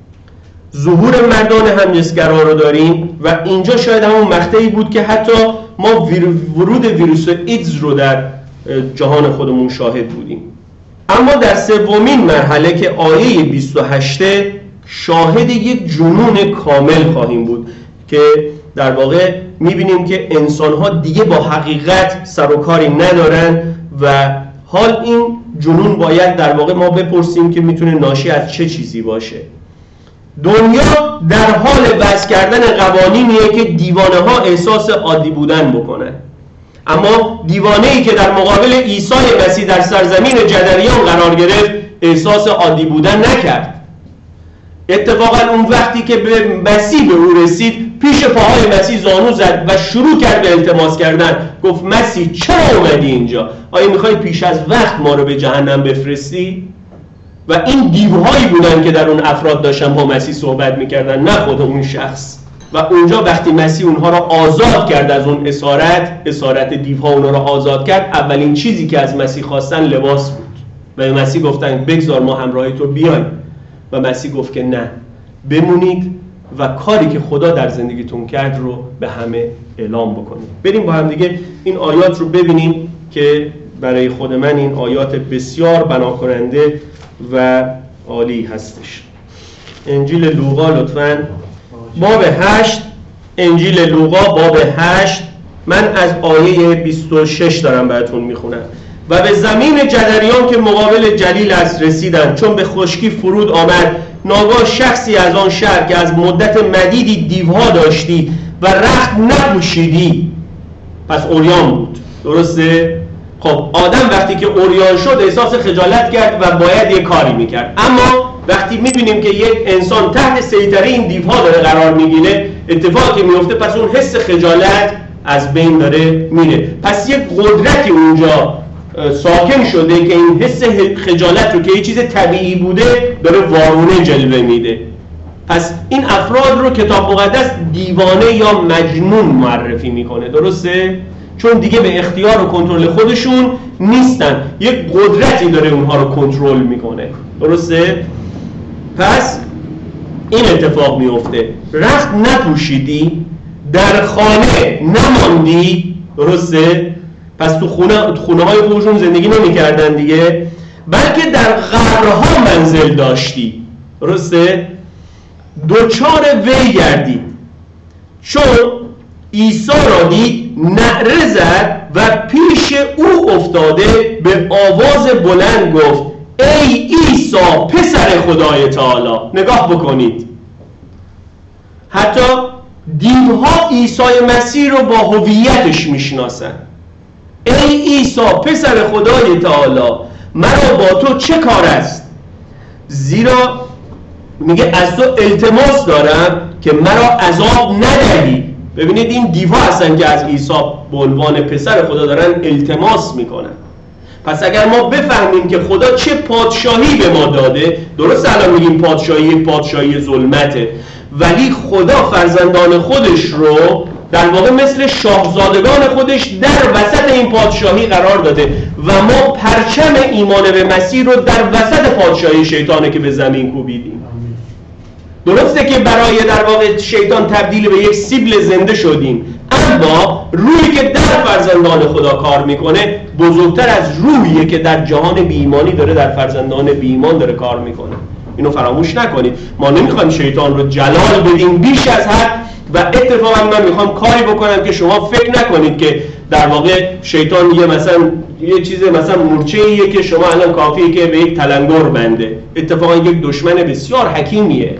ظهور مردان همجنسگرا رو داریم و اینجا شاید همون مقطعی بود که حتی ما ورود ویروس ایدز رو در جهان خودمون شاهد بودیم. اما در سومین مرحله که آیه بیست و هشت شاهد یک جنون کامل خواهیم بود که در واقع میبینیم که انسان‌ها دیگه با حقیقت سر و کاری ندارن و حال این جنون باید در واقع ما بپرسیم که میتونه ناشی از چه چیزی باشه. دنیا در حال وضع کردن قوانینیه که دیوانه ها احساس عادی بودن بکنن، اما دیوانه‌ای که در مقابل عیسی مسیح در سرزمین جدریان قرار گرفت احساس عادی بودن نکرد. اتفاقا اون وقتی که به مسیح به او رسید پیش پاهای مسیح زانو زد و شروع کرد به التماس کردن. گفت مسیح چرا اومدی اینجا؟ آیا میخوای پیش از وقت ما رو به جهنم بفرستی؟ و این دیوهایی بودن که در اون افراد داشتن با مسیح صحبت میکردن، نه خود اون شخص. و اونجا وقتی مسیح اونها را آزاد کرد از اون اسارت، اسارت دیوها اونها را آزاد کرد، اولین چیزی که از مسیح خواستن لباس بود و به مسیح گفتن بگذار ما همراهی تو بیایم. و مسیح گفت که نه، بمونید و کاری که خدا در زندگیتون کرد رو به همه اعلام بکنید. بریم با هم دیگه این آیات رو ببینیم که برای خود من این آیات بسیار بناکننده و عالی هستش. انجیل لوقا لطفاً باب هشت، انجیل لوقا باب هشت، من از آیه بیست و شش دارم براتون میخونم. و به زمین جدریان که مقابل جلیل است رسیدند، چون به خشکی فرود آمد ناگاه شخصی از آن شهر که از مدت مدیدی دیوها داشتی و رخت نپوشیدی، پس عریان بود. درسته؟ خب آدم وقتی که عریان شد احساس خجالت کرد و باید یک کاری میکرد، اما وقتی میبینیم که یک انسان تحت سیطره این دیوها داره قرار میگیره، اتفاقی میفته، پس اون حس خجالت از بین داره میره. پس یک قدرتی اونجا ساکن شده که این حس خجالت رو که یه چیز طبیعی بوده داره وارونه جلوه میده. پس این افراد رو کتاب مقدس دیوانه یا مجنون معرفی میکنه. درسته؟ چون دیگه به اختیار و کنترل خودشون نیستن، یک قدرتی داره اونها رو کنترل میکنه. درسته؟ پس این اتفاق میفته. رخت نپوشیدی، در خانه نماندی. درسته؟ پس تو خونه خونه های خودشون زندگی نمی کردن دیگه، بلکه در غرها منزل داشتی. درسته؟ دوچار وی گردید، چون عیسی را دید نعره زد و پیش او افتاده به آواز بلند گفت ای عیسی پسر خدای تعالی. نگاه بکنید، حتی دیوها عیسی مسیح رو با هویتش میشناسن. ای عیسی پسر خدای تعالی، مرا با تو چه کار است؟ زیرا میگه از تو التماس دارم که مرا عذاب ندهی ببینید این دیوها هستن که از عیسی به عنوان پسر خدا دارن التماس میکنن. پس اگر ما بفهمیم که خدا چه پادشاهی به ما داده، درست الان میگیم پادشاهی پادشاهی ظلمته، ولی خدا فرزندان خودش رو در واقع مثل شاهزادگان خودش در وسط این پادشاهی قرار داده و ما پرچم ایمان به مسیح رو در وسط پادشاهی شیطانه که به زمین کوبیدیم. درسته که برای در واقع شیطان تبدیل به یک سیبل زنده شدیم، اما روحی که در فرزندان خدا کار میکنه بزرگتر از روحیه که در جهان بی ایمانی داره در فرزندان بی ایمان داره کار میکنه. اینو فراموش نکنید. ما نمیخوایم شیطان رو جلال بدیم بیش از حد و اتفاقا من میخوام کاری بکنم که شما فکر نکنید که در واقع شیطان یه مثلا یه چیز مثلا مورچه‌ایه که شما الان کافیه که به یک تلنگر بنده. اتفاقا یک دشمن بسیار حکیمیه.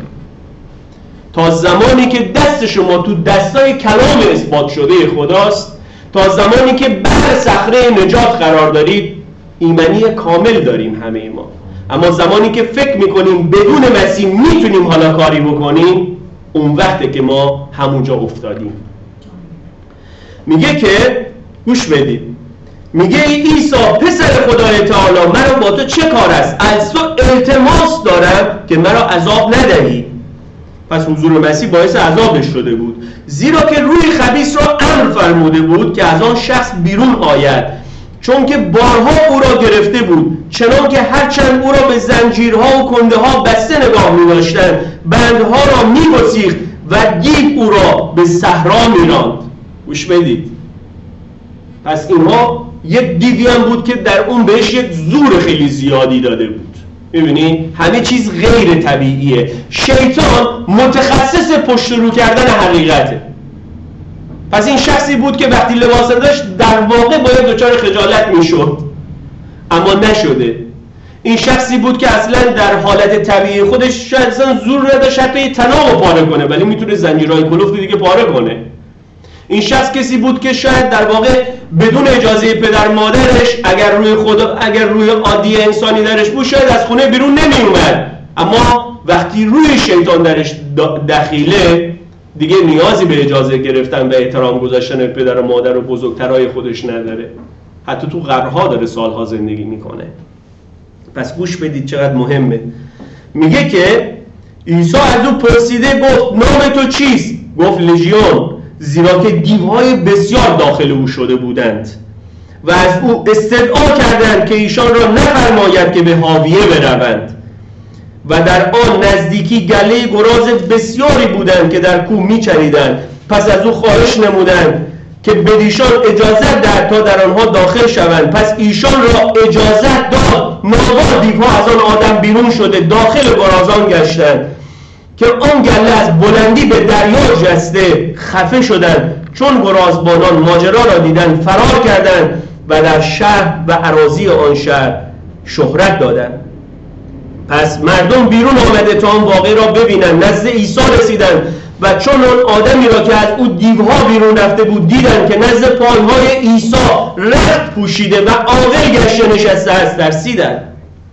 تا زمانی که دست شما تو دستای کلام اثبات شده خداست، تا زمانی که بر صخره نجات قرار دارید، ایمنی کامل داریم همه ما. اما زمانی که فکر میکنیم بدون مسیح میتونیم حالا کاری بکنیم، اون وقته که ما همونجا افتادیم. میگه که گوش بدید، میگه عیسی پسر خدای تعالی مرا با تو چه کار است؟ از تو التماس دارم که مرا عذاب ندهی. پس حضور مسیح باعث عذابش شده بود، زیرا که روح خبیث را امر فرموده بود که از آن شخص بیرون آید، چون که بارها او را گرفته بود، چنان که هرچند او را به زنجیرها و کنده ها بسته نگاه می داشتند، بندها را می گسیخت و دیو او را به صحرا می راند. گوش بدید، پس اینها یک دیوی هم بود که در اون بهش یک زور خیلی زیادی داده بود. می‌بینی همه چیز غیر طبیعیه. شیطان متخصص پشت رو کردن حقیقته. پس این شخصی بود که وقتی لباس داشت در واقع باید دچار خجالت میشد، اما نشده. این شخصی بود که اصلا در حالت طبیعی خودش شاید اصلا زور نداشت حتی یه طناب پاره کنه، ولی میتونه زنجیرهای کلفت دیگه پاره کنه. این شخص کسی بود که شاید در واقع بدون اجازه پدر مادرش، اگر روی خدا اگر روی عادی انسانی درش بود، شاید از خونه بیرون نمی اومد، اما وقتی روی شیطان درش دخیله دیگه نیازی به اجازه گرفتن و احترام گذاشتن پدر و مادر و بزرگترهای خودش نداره. حتی تو قبرها داره سالها زندگی میکنه. پس گوش بدید چقدر مهمه. میگه که عیسی از او پرسیده گفت نام تو چیست؟ گفت لژیون، زیرا که دیوهای بسیار داخل او شده بودند و از او استدعا کردند که ایشان را نفرماید که به حاویه بروند. و در آن نزدیکی گله گراز بسیاری بودند که در کوه میچریدند. پس از او خواهش نمودند که بدیشان اجازت داد تا در آنها داخل شوند. پس ایشان را اجازت داد. ناگاه دیوها از آن آدم بیرون شده داخل گرازان گشتند که آن گله از بلندی به دریا جسته خفه شدند. چون گرازبانان ماجرا را دیدند فرار کردند و در شهر و اراضی آن شهر شهرت دادند. پس مردم بیرون آمده تا آن واقعه را ببینند نزد عیسی رسیدند و چون آن آدمی را که از او دیوها بیرون رفته بود دیدند که نزد پایهای عیسی رخت پوشیده و عاقل گشته نشسته است ترسیدند.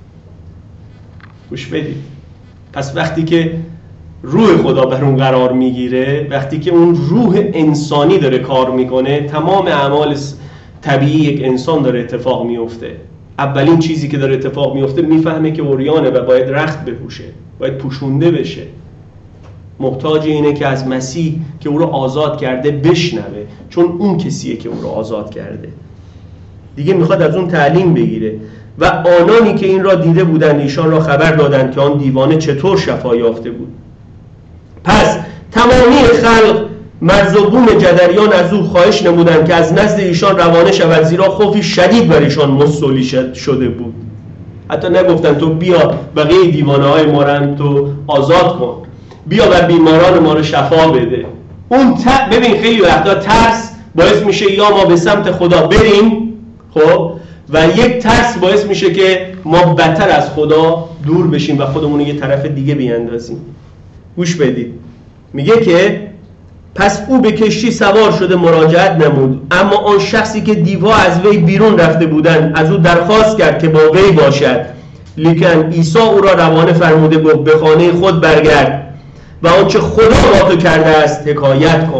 گوش بدید. پس وقتی که روح خدا بر اون قرار میگیره، وقتی که اون روح انسانی داره کار میکنه، تمام اعمال طبیعی یک انسان داره اتفاق میفته. اولین چیزی که داره اتفاق میفته میفهمه که عریانه و باید رخت بپوشه، باید پوشونده بشه. محتاج اینه که از مسیح که او رو آزاد کرده بشنوه، چون اون کسیه که او رو آزاد کرده. دیگه میخواد از اون تعلیم بگیره. و آنانی که این را دیده بودند ایشان را خبر دادند که آن دیوانه چطور شفا یافته بود. پس تمامی خلق مرز و بوم جدریان از او خواهش نمودند که از نزد ایشان روانه شود، زیرا خوفی شدید بر ایشان مستولی شده بود. حتی نگفتن تو بیا بقیه دیوانه های ما رو تو آزاد کن، بیا بر بیماران ما رو شفا بده. اون ت... ببین خیلی وقتا ترس باعث میشه یا ما به سمت خدا بریم، خب، و یک ترس باعث میشه که ما بدتر از خدا دور بشیم و خودمون یه طرف دیگه بیاندازیم. گوش بدید. میگه که پس او به کشتی سوار شده مراجعت نمود، اما آن شخصی که دیوها از وی بیرون رفته بودند از او درخواست کرد که با وی باشد. لیکن عیسی او را روانه فرموده گفت به خانه خود برگرد و آنچه خدا با تو کرده است حکایت کن.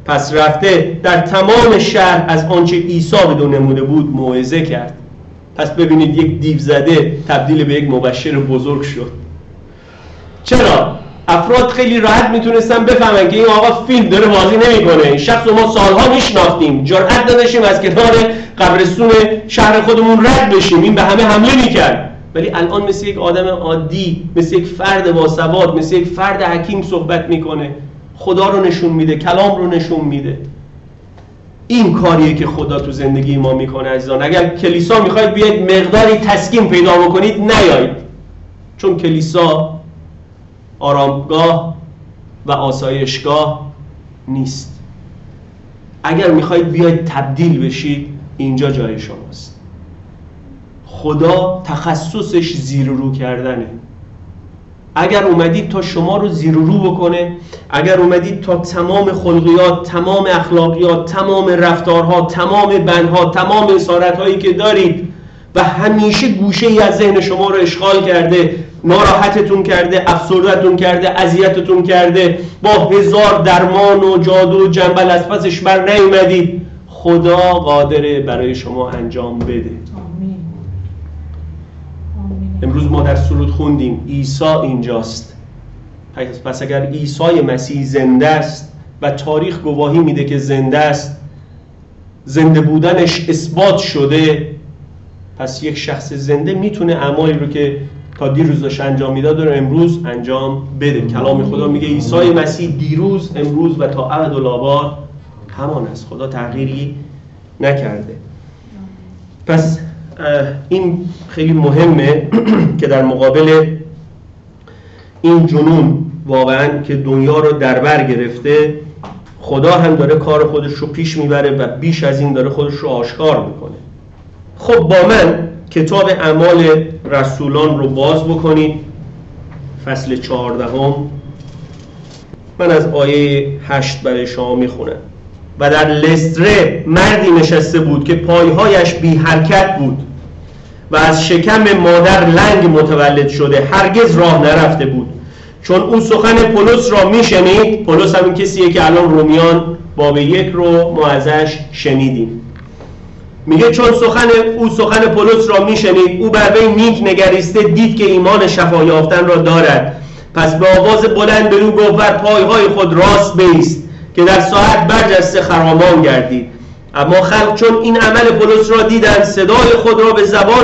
پس رفته در تمام شهر از آنچه عیسی بدون نموده بود موعظه کرد. پس ببینید یک دیو زده تبدیل به یک مبشر بزرگ شد. چرا؟ افراد خیلی راحت میتونستن بفهمن که این آقا فیلم داره بازی نمیکنه. این شخص رو ما سالها میشناختیم، جرئت نداشتیم از کنار قبرستون شهر خودمون رد بشیم، این به همه حمله میکرد. ولی الان مثل یک آدم عادی، مثل یک فرد باسواد، مثل یک فرد حکیم صحبت میکنه، خدا رو نشون میده، کلام رو نشون میده. این کاریه که خدا تو زندگی ما میکنه عزیزان. اگر کلیسا میخواید بیاید مقداری تسکین پیدا بکنید، نیایید، چون کلیسا آرامگاه و آسایشگاه نیست. اگر میخواید بیاید تبدیل بشید، اینجا جای شماست. خدا تخصصش زیر و رو کردنه. اگر اومدید تا شما رو زیر و رو بکنه، اگر اومدید تا تمام خلقیات، تمام اخلاقیات، تمام رفتارها، تمام بندها، تمام اسارتهایی که دارید و همیشه گوشه ای از ذهن شما رو اشغال کرده، ناراحتتون کرده، افسرده‌تون کرده، اذیتتون کرده، با هزار درمان و جادو و جنبل از پسش بر نیومدید، خدا قادره برای شما انجام بده. آمین. آمین. امروز ما در سرود خوندیم عیسی اینجاست. پس اگر عیسی مسیح زنده است و تاریخ گواهی میده که زنده است، زنده بودنش اثبات شده، پس یک شخص زنده میتونه اعمالی رو که تا دیروز داشت انجام میداد رو امروز انجام بده. کلام خدا میگه عیسی مسیح دیروز، امروز و تا ابدالآباد همان است. خدا تغییری نکرده. پس این خیلی مهمه که در مقابل این جنون واقعا که دنیا رو در بر گرفته، خدا هم داره کار خودش رو پیش میبره و بیش از این داره خودش رو آشکار میکنه. خب با من کتاب اعمال رسولان رو باز بکنید، فصل چهاردهم. من از آیه هشت برای شما میخونم. و در لستره مردی نشسته بود که پایهایش بی حرکت بود و از شکم مادر لنگ متولد شده، هرگز راه نرفته بود. چون او سخن پولس را میشنید، پولس همین کسیه که الان رومیان باب یک رو ما ازش شنیدیم. میگه چون سخن او سخن پولس را میشنید، او بر وی نیک نگریسته دید که ایمان شفا یافتن را دارد. پس به آواز بلند به او گفت بر پایهای خود راست بایست که در ساعت برجسته خرامان گردید. اما خلق چون این عمل پولس را دیدند، صدای خود را به زبان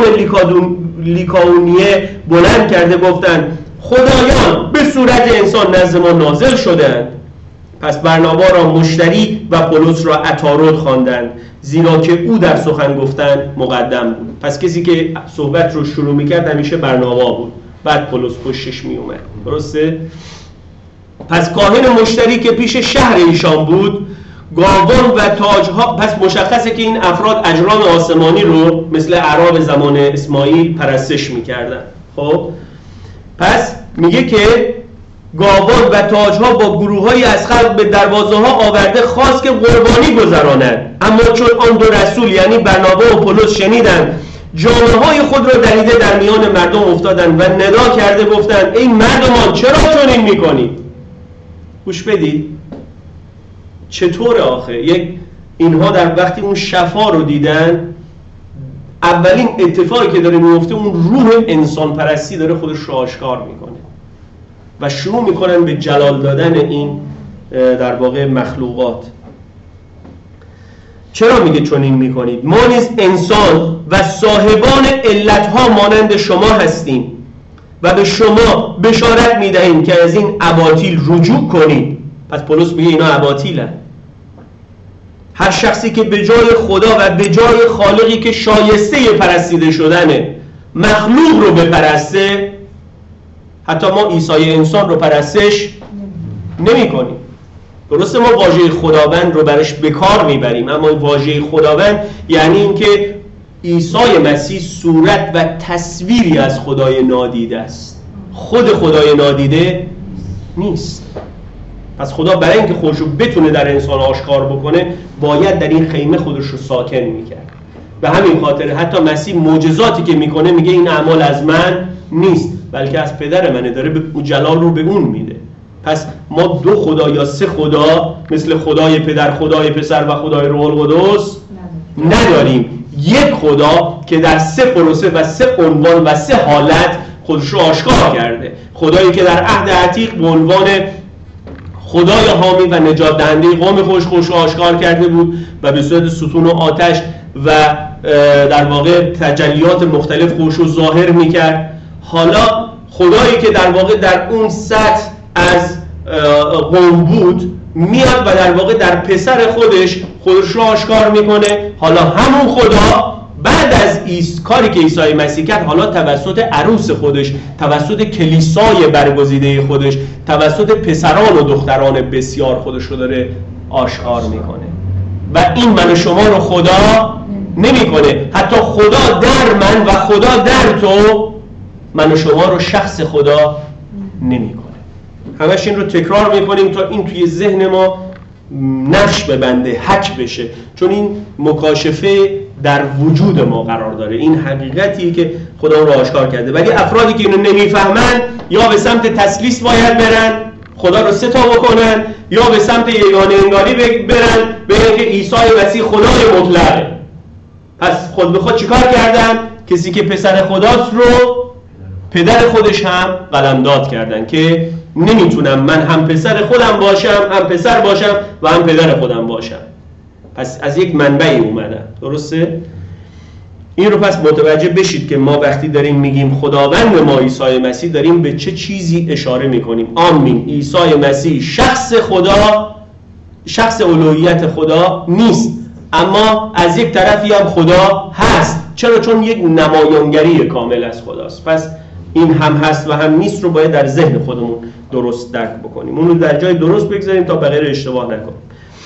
لیکائونیه بلند کرده گفتند خدایان به صورت انسان نزد ما نازل شدند. پس برنابا را مشتری و پولس را عطارد خواندند، زیرا که او در سخن گفتن مقدم بود. پس کسی که صحبت رو شروع میکرد همیشه برنابا بود، بعد پولس پشتش میومد. درسته؟ پس کاهن مشتری که پیش شهر ایشان بود گاوان و تاجها، پس مشخصه که این افراد اجرام آسمانی رو مثل اعراب زمان اسماعیل پرستش میکردن. خب پس میگه که گاوان و تاجها با گروه‌هایی از خلق به دروازه ها آورده خواست که قربانی گذرانند. اما چون آن دو رسول یعنی برنابا و پولس شنیدند، جامه‌های خود را دریده در میان مردم افتادند و ندا کرده گفتند ای مردمان چرا چنین میکنید؟ گوش بدید چطور آخه یک اینها در وقتی اون شفا رو دیدن، اولین اتفاقی که داره میفته اون روح انسان پرستی داره خودش رو آشکار میکنه و شروع میکنن به جلال دادن این در واقع مخلوقات. چرا میگه چنین میکنید؟ ما نیز انسان و صاحبان علتها مانند شما هستیم و به شما بشارت میدهیم که از این اباطیل رجوع کنید. پس پولس میگه اینا اباطیلن. هر شخصی که به جای خدا و به جای خالقی که شایسته پرستیده شدنه مخلوق رو بپرسته، حتی ما عیسی انسان رو پرستش نمی کنیم. درسته ما واژه خداوند رو برش به کار میبریم، اما واژه خداوند یعنی اینکه عیسی مسیح صورت و تصویری از خدای نادیده است، خود خدای نادیده نیست. پس خدا برای اینکه خودش رو بتونه در انسان آشکار بکنه باید در این خیمه خودش رو ساکن میکرد. به همین خاطر حتی مسیح معجزاتی که میکنه میگه این اعمال از من نیست بلکه از پدر منه، داره به جلال رو به اون میده. پس ما دو خدا یا سه خدا مثل خدای پدر، خدای پسر و خدای روح القدس نداریم. یک خدا که در سه پروسه و سه عنوان و سه حالت خودش رو آشکار کرده. خدایی که در عهد عتیق به عنوان خدای حامی و نجات دهنده قوم خودش خودش رو آشکار کرده بود و به صورت ستون و آتش و در واقع تجلیات مختلف خودش رو ظاهر میکرد. حالا خدایی که در واقع در اون سطح از قوم بود میاد و در واقع در پسر خودش خودش رو آشکار میکنه. حالا همون خدا بعد از ایست کاری که عیسی مسیح کرد، حالا توسط عروس خودش، توسط کلیسای برگزیده خودش، توسط پسران و دختران بسیار خودش رو داره آشکار میکنه. و این من و شما رو خدا نمیکنه، حتی خدا در من و خدا در تو من و شما رو شخص خدا نمیکنه. همش این رو تکرار میکنیم تا این توی ذهن ما نقش ببنده، حک بشه، چون این مکاشفه در وجود ما قرار داره. این حقیقتیه که خدا اون رو آشکار کرده. ولی افرادی که اینو نمیفهمن یا به سمت تسلیس باید برن، خدا رو سه تا بکنن، یا به سمت یگانه انگاری برن، به اینکه عیسی مسیح خدای مطلقه. پس خود به خود چیکار کردن؟ کسی که پسر خداست رو پدر خودش هم قلمداد کردن که نمیتونم من هم پسر خودم باشم، هم پسر باشم و هم پدر خودم باشم. پس از یک منبعی اومدن. درسته؟ این رو پس متوجه بشید که ما وقتی داریم میگیم خداوند ما عیسی مسیح، داریم به چه چیزی اشاره میکنیم. آمین. عیسی مسیح شخص خدا، شخص الوهیت خدا نیست، اما از یک طرفی هم خدا هست. چرا؟ چون یک نمایانگری کامل از خداست. پس این هم هست و هم نیست رو باید در ذهن خودمون درست درک بکنیم، اون رو در جای درست بگذاریم تا بغیر اشتباه نکنیم.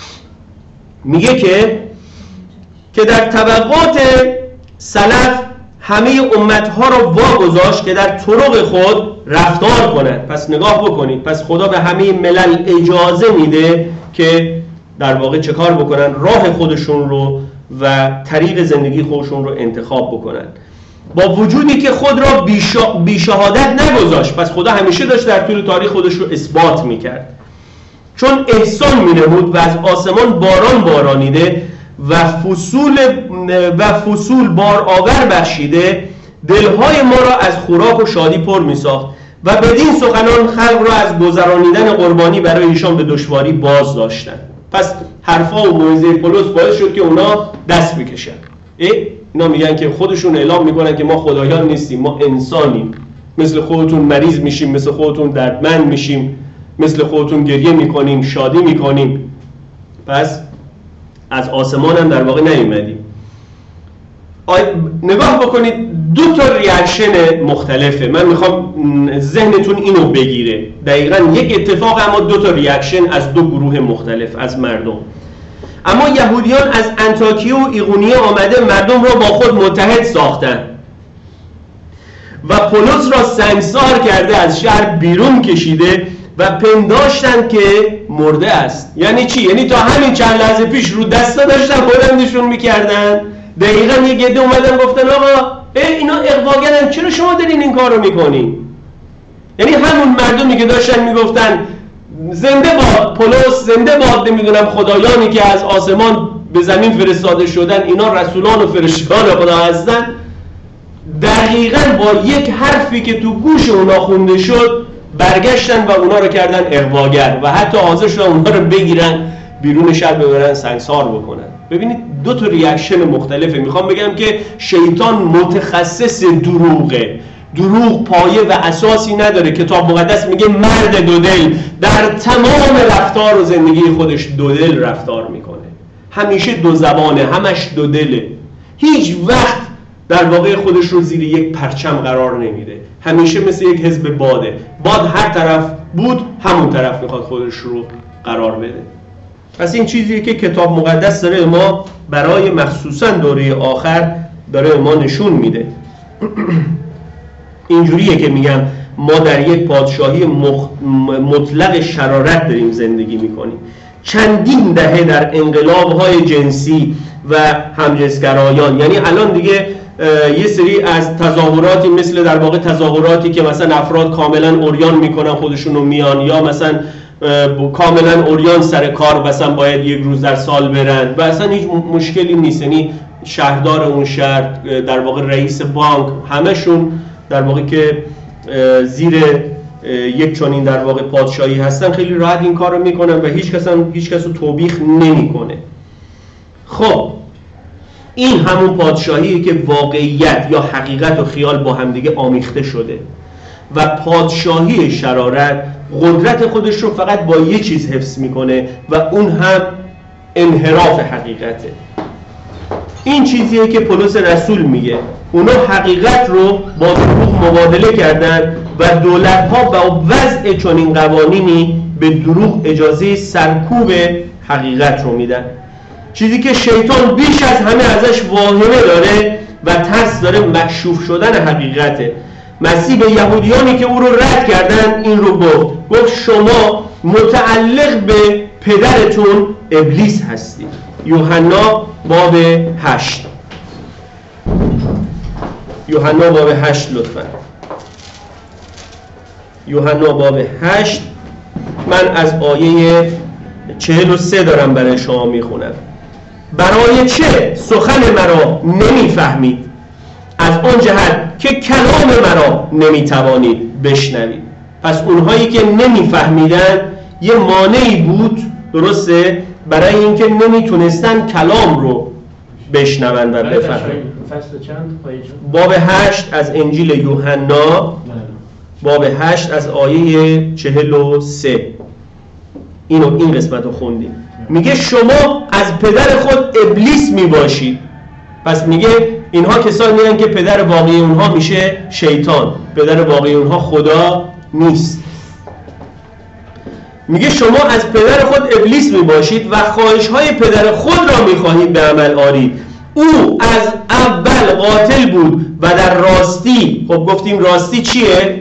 میگه که که در طبقات سلف همه امتها رو واگذاشت که در طرق خود رفتار کنند. پس نگاه بکنید، پس خدا به همه ملل اجازه میده که در واقع چه کار بکنن؟ راه خودشون رو و طریق زندگی خودشون رو انتخاب بکنن، با وجودی که خود را بیشهادت نگذاشت. پس خدا همیشه داشت در طول تاریخ خودش رو اثبات میکرد، چون احسان مینمود و از آسمان باران بارانیده و فصول و فصول بار آور بخشیده، دلهای ما را از خوراک و شادی پر میساخت و بدین سخنان خلق را از گذرانیدن قربانی برای ایشان به دشواری باز داشتند. پس حرفا و موعظه پولس باعث شد که اونا دست بکشن. اینا میگن که خودشون اعلام میکنن که ما خدایان نیستیم، ما انسانیم، مثل خودتون مریض میشیم، مثل خودتون دردمند میشیم، مثل خودتون گریه میکنیم، شادی میکنیم. پس از آسمان هم در واقع نیومدیم. نگاه بکنید، دو تا ریاکشن مختلفه. من میخوام ذهنتون اینو بگیره. دقیقاً یک اتفاق، اما دو تا ریاکشن از دو گروه مختلف از مردم. اما یهودیان از انطاکیه و ایقونیه آمده مردم را با خود متحد ساختند و پولس را سنگسار کرده از شهر بیرون کشیده و پنداشتند که مرده است. یعنی چی؟ یعنی تا همین چند لحظه پیش رو دستا داشتن بلندشون میکردن، دقیقاً یک عده اومدن گفتن آقا اینا اغواگرن، چرا شما دارین این کار رو میکنین؟ یعنی همون مردمی که داشتن میگفتن زنده باد پولس، زنده باد نمیدونم خدایانی که از آسمان به زمین فرستاده شدن، اینا رسولان و فرشتگان خدا هستن، دقیقاً با یک حرفی که تو گوش اونا خونده شد برگشتن و اونا رو کردن اغواگر و حتی حاضر شدن اونا رو بگیرن بیرون شهر ببرن سنگسار بکنن. ببینید دو تا ریاکشن مختلفه. میخوام بگم که شیطان متخصص دروغه. دروغ پایه و اساسی نداره. کتاب مقدس میگه مرد دودل در تمام رفتار و زندگی خودش دودل رفتار میکنه، همیشه دو زبانه، همش دودله، هیچ وقت در واقع خودش رو زیر یک پرچم قرار نمیده، همیشه مثل یک حزب باده. باد هر طرف بود همون طرف میخواد خودش رو قرار بده. پس این چیزیه که کتاب مقدس داره ما برای مخصوصا دوره آخر داره ما نشون میده. اینجوریه که میگم ما در یک پادشاهی مخ... مطلق شرارت داریم زندگی میکنیم. چندین دهه در انقلاب‌های جنسی و همجنسگرایان، یعنی الان دیگه یه سری از تظاهراتی مثل در واقع تظاهراتی که مثلا افراد کاملا عریان میکنن خودشونو میان، یا مثلا کاملا عریان سر کار مثلا باید یک روز در سال برن و اصلا هیچ مشکلی نیست. یعنی شهردار اون شهر، در واقع رئیس بانک، همشون در واقع که زیر یک چنین در واقع پادشاهی هستن خیلی راحت این کارو میکنن و هیچ کس هم هیچ کس رو توبیخ نمیکنه. خب این همون پادشاهیه که واقعیت یا حقیقت و خیال با همدیگه آمیخته شده و پادشاهی شرارت قدرت خودش رو فقط با یه چیز حفظ میکنه و اون هم انحراف حقیقته. این چیزیه که پولس رسول میگه اونا حقیقت رو با دروغ مبادله کردن و دولت‌ها با وضع چنین قوانینی به دروغ اجازه سرکوب حقیقت رو میدن، چیزی که شیطان بیش از همه ازش واهمه داره و ترس داره مکشوف شدن حقیقته. مسیح به یهودیانی که او رو رد کردن این رو گفت گفت شما متعلق به پدرتون ابلیس هستید. یوحنا باب هشت، یوحنا باب هشت لطفا. یوحنا باب هشت، من از آیه چهل و سه دارم برای شما میخونم. برای چه سخن مرا نمیفهمید از آن جهت که کلام مرا نمیتوانید بشنوید. پس اونهایی که نمیفهمیدن یه مانعی بود، درسته، برای اینکه نمیتونستن کلام رو بشنون و بفهمن. فصل چند؟ باب هشت از انجیل یوحنا، باب هشت از آیه چهل و سه. اینو این قسمت رو خوندیم. میگه شما از پدر خود ابلیس میباشید. پس میگه اینها کسانی هستند که پدر واقعی اونها میشه شیطان، پدر واقعی اونها خدا نیست. میگه شما از پدر خود ابلیس میباشید و خواهش‌های پدر خود را میخواهید به عمل آرید. او از اول قاتل بود و در راستی، خب گفتیم راستی چیه؟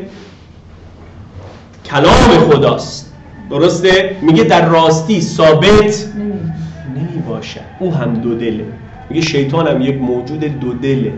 کلام خداست، درسته؟ میگه در راستی ثابت نمی باشه. او هم دو دله. میگه شیطان هم یک موجود دو دله.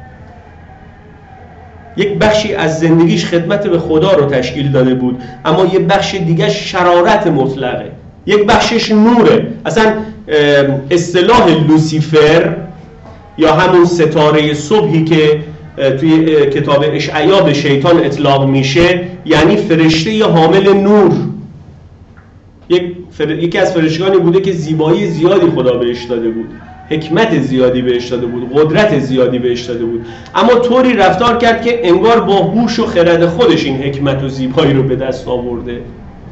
یک بخشی از زندگیش خدمت به خدا رو تشکیل داده بود، اما یک بخش دیگه شرارت مطلقه. یک بخشش نوره. اصلا اصطلاح لوسیفر یا همون ستاره صبحی که توی کتاب اشعیا به شیطان اطلاق میشه یعنی فرشته یا حامل نور. یک فر... یکی از فرشتگانی بوده که زیبایی زیادی خدا بهش داده بود، حکمت زیادی بهش داده بود، قدرت زیادی بهش داده بود، اما طوری رفتار کرد که انگار با هوش و خرد خودش این حکمت و زیبایی رو به دست آورده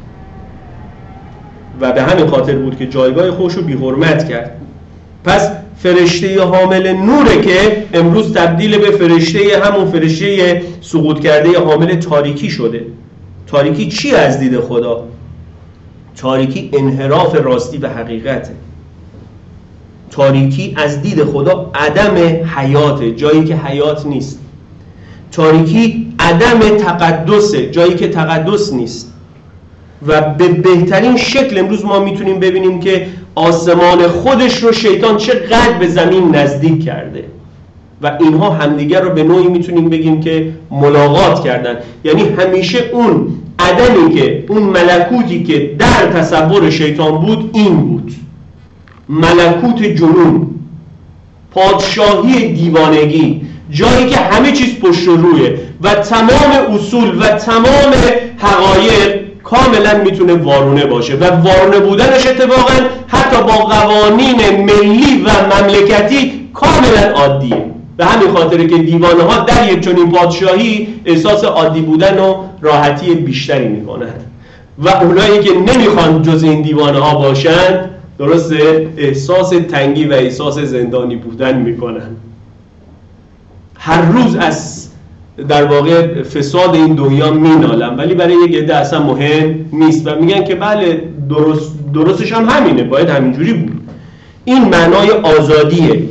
و به همین خاطر بود که جایگاه خودش رو بی‌حرمت کرد. پس فرشته حامل نوره که امروز تبدیل به فرشته همون فرشته سقوط کرده حامل تاریکی شده. تاریکی چی از دید خدا؟ تاریکی انحراف راستی و حقیقته. تاریکی از دید خدا عدم حیاته، جایی که حیات نیست. تاریکی عدم تقدسه، جایی که تقدس نیست. و به بهترین شکل امروز ما میتونیم ببینیم که آسمان خودش رو شیطان چقدر به زمین نزدیک کرده و اینها همدیگر رو به نوعی میتونیم بگیم که ملاقات کردن. یعنی همیشه اون عدمی که اون ملکوتی که در تصور شیطان بود این بود، ملکوت جنون، پادشاهی دیوانگی، جایی که همه چیز پشت و رویه و تمام اصول و تمام حقایق کاملا میتونه وارونه باشه و وارونه بودنش اتفاقا حتی با قوانین ملی و مملکتی کاملا عادیه. به همین خاطره که دیوانه ها در یک چنین پادشاهی احساس عادی بودن و راحتی بیشتری میکنن و اونایی که نمیخوان جز این دیوانه ها باشن، درسته، احساس تنگی و احساس زندانی بودن میکنن. هر روز از در واقع فساد این دنیا مینالن، ولی برای یک عده اصلا مهم نیست و میگن که بله درست درستش هم همینه، باید همینجوری بود. این معنای آزادیه.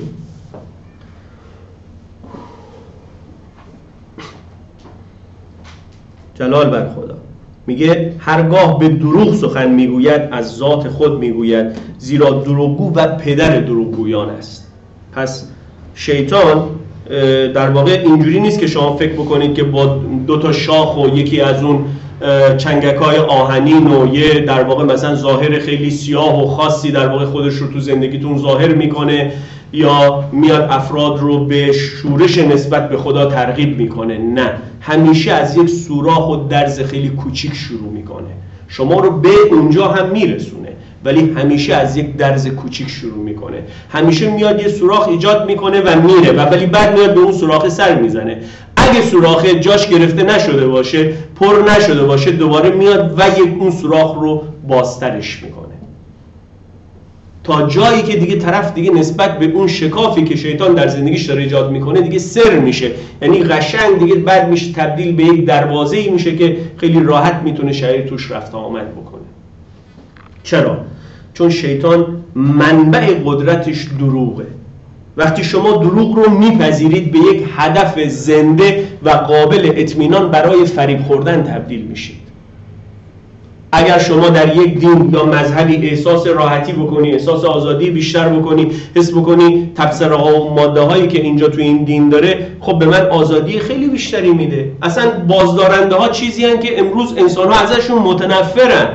جلال بر خدا. میگه هرگاه به دروغ سخن میگوید از ذات خود میگوید، زیرا دروغگو و پدر دروغگویان است. پس شیطان در واقع اینجوری نیست که شما فکر بکنید که با دو تا شاخ و یکی از اون چنگکای آهنین و یه در واقع مثلا ظاهر خیلی سیاه و خاصی در واقع خودش رو تو زندگیتون ظاهر میکنه یا میاد افراد رو به شورش نسبت به خدا ترغیب میکنه. نه، همیشه از یک سوراخ و درز خیلی کوچیک شروع میکنه، شما رو به اونجا هم میرسونه ولی همیشه از یک درز کوچیک شروع میکنه. همیشه میاد یه سوراخ ایجاد میکنه و میره و ولی بعد میاد به اون سوراخ سر میزنه. اگه سوراخ جاش گرفته نشده باشه، پر نشده باشه، دوباره میاد و یک اون سوراخ رو بازترش میکنه تا جایی که دیگه طرف دیگه نسبت به اون شکافی که شیطان در زندگیش داره ایجاد میکنه دیگه سر میشه، یعنی قشنگ دیگه بعد میشه تبدیل به یک دروازه‌ای میشه که خیلی راحت میتونه شهری توش رفت آمد بکنه. چرا؟ چون شیطان منبع قدرتش دروغه. وقتی شما دروغ رو میپذیرید به یک هدف زنده و قابل اطمینان برای فریب خوردن تبدیل میشید. اگر شما در یک دین یا مذهبی احساس راحتی بکنی، احساس آزادی بیشتر بکنی، حس بکنی تبصره ها و ماده هایی که اینجا تو این دین داره خب به من آزادی خیلی بیشتری میده. اصلا بازدارنده ها چیزی هستند که امروز انسان ها ازشون متنفرن،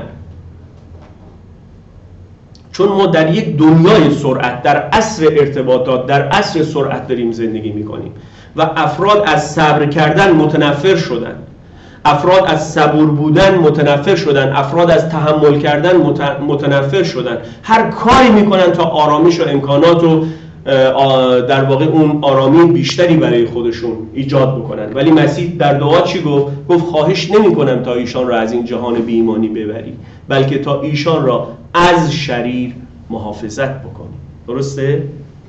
چون ما در یک دنیای سرعت، در عصر ارتباطات، در عصر سرعت داریم زندگی میکنیم و افراد از صبر کردن متنفر شدن، افراد از صبور بودن متنفر شدن، افراد از تحمل کردن متنفر شدن. هر کاری میکنن تا آرامش و امکانات و در واقع اون آرامی بیشتری برای خودشون ایجاد بکنن. ولی مسیح در دعا چی گفت؟ گفت خواهش نمی کنم تا ایشان را از این جهان بی ایمانی ببری، بلکه تا ایشان را از شریر محافظت بکنی. درسته؟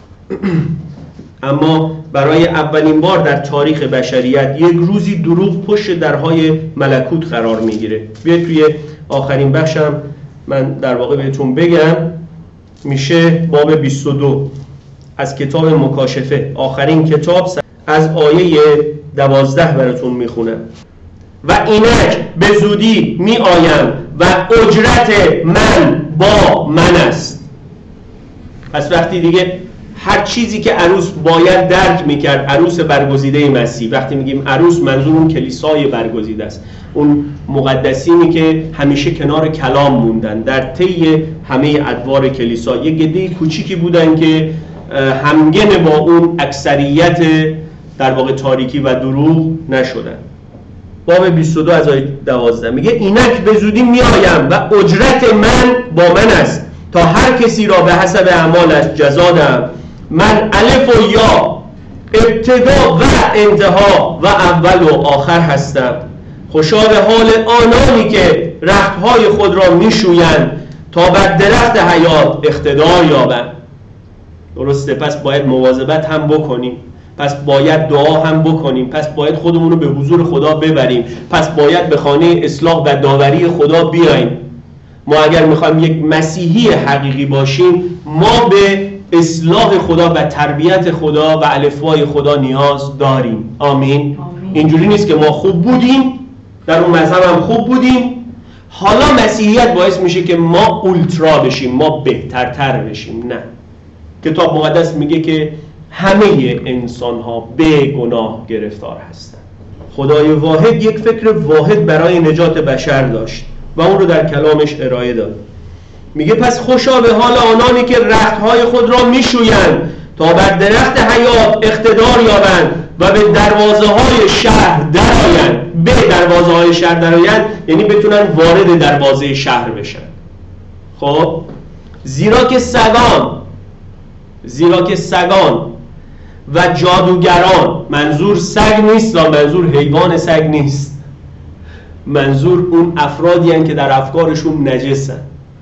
اما برای اولین بار در تاریخ بشریت یک روزی دروغ پشت درهای ملکوت قرار میگیره. بیاید توی آخرین بخشم من در واقع بهتون بگم، میشه باب بیست و دو از کتاب مکاشفه، آخرین کتاب، از آیه دوازده براتون میخونم. و اینک به زودی می آیم و اجرت من با من است. پس وقتی دیگه هر چیزی که عروس باید درک میکرد، عروس برگزیده مسیح، وقتی میگیم عروس منظور اون کلیسای برگزیده است، اون مقدسینی که همیشه کنار کلام موندن در طی همه ادوار کلیسا، یه گده کوچیکی بودن که همگن با اون اکثریت در واقع تاریکی و دروغ نشدن. باب بیست و دو از آیه دوازده میگه اینک به زودی میآیم و اجرت من با من است تا هر کسی را به حسب اعمالش جزا دهم. من الف و یا، ابتدا و انتها و اول و آخر هستم. خوشا به حال آنانی که رختهای خود را میشویند تا بر درخت حیات اقتدار یابند. درسته؟ پس باید مواظبت هم بکنیم، پس باید دعا هم بکنیم، پس باید خودمون رو به حضور خدا ببریم، پس باید به خانه اصلاح و داوری خدا بیاییم. ما اگر میخوایم یک مسیحی حقیقی باشیم، ما به اصلاح خدا و تربیت خدا و الفبای خدا نیاز داریم. آمین. آمین. اینجوری نیست که ما خوب بودیم، در اون مذهب هم خوب بودیم، حالا مسیحیت باعث میشه که ما اولترا بشیم، ما بهترتر بشیم. نه، کتاب مقدس میگه که همه انسان ها به گناه گرفتار هستند. خدای واحد یک فکر واحد برای نجات بشر داشت و اون رو در کلامش ارائه داد. میگه پس خوشا به حال آنانی که رختهای خود را میشویند تا بر درخت حیات اقتدار یابند و به دروازه های شهر درآیند. به دروازه های شهر درآیند یعنی بتونن وارد دروازه شهر بشن. خب زیرا که سگان زیرا که سگان و جادوگران، منظور سگ نیست، منظور حیوان سگ نیست، منظور اون افرادی هستند که در افکارشون نجسن.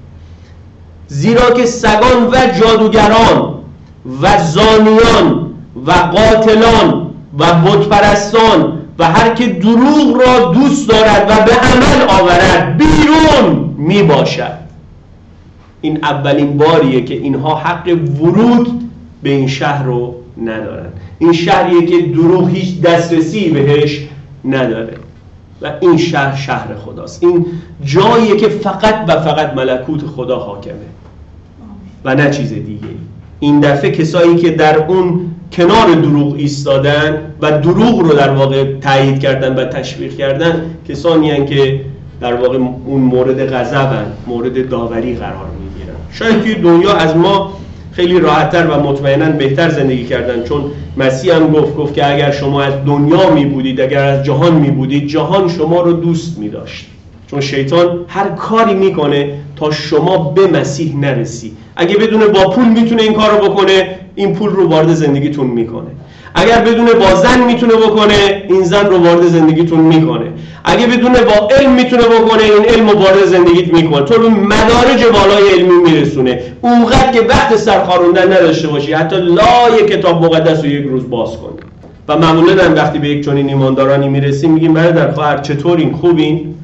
زیرا که سگان و جادوگران و زانیان و قاتلان و بتپرستان و هر که دروغ را دوست دارد و به عمل آورد بیرون می باشد. این اولین باریه که اینها حق ورود به این شهر رو ندارن. این شهریه که دروغ هیچ دسترسی بهش نداره و این شهر شهر خداست. این جاییه که فقط و فقط ملکوت خدا حاکمه و نه چیز دیگه. این دفعه کسایی که در اون کنار دروغ ایستادن و دروغ رو در واقع تایید کردن و تشویق کردن کسانی هستند که در واقع اون مورد غضبن، مورد داوری قرار میگیرن. شاید توی دنیا از ما خیلی راحت‌تر و مطمئناً بهتر زندگی کردن، چون مسیح هم گفت گفت که اگر شما از دنیا می بودید، اگر از جهان می بودید، جهان شما رو دوست می داشت. چون شیطان هر کاری میکنه تا شما به مسیح نرسی. اگه بدونه با پول میتونه این کار رو بکنه، این پول رو وارد زندگیتون میکنه. اگر بدونه با زن میتونه بکنه، این زن رو وارد زندگیتون میکنه. اگه بدونه با علم میتونه بکنه، این علم رو وارد زندگیت میکنه. تو رو مدارج بالای علمی میرسونه، اونقدر که وقت سرخاروندن نداشته باشی حتی لای کتاب مقدس رو یک روز باز کنی. و معمولا هم وقتی به یک چنین ایماندارانی میرسیم میگیم برادر خواهر چطورین، خوبین؟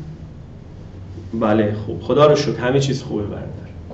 بله خوب، خدا رو شکر همه چیز خوبه برادر.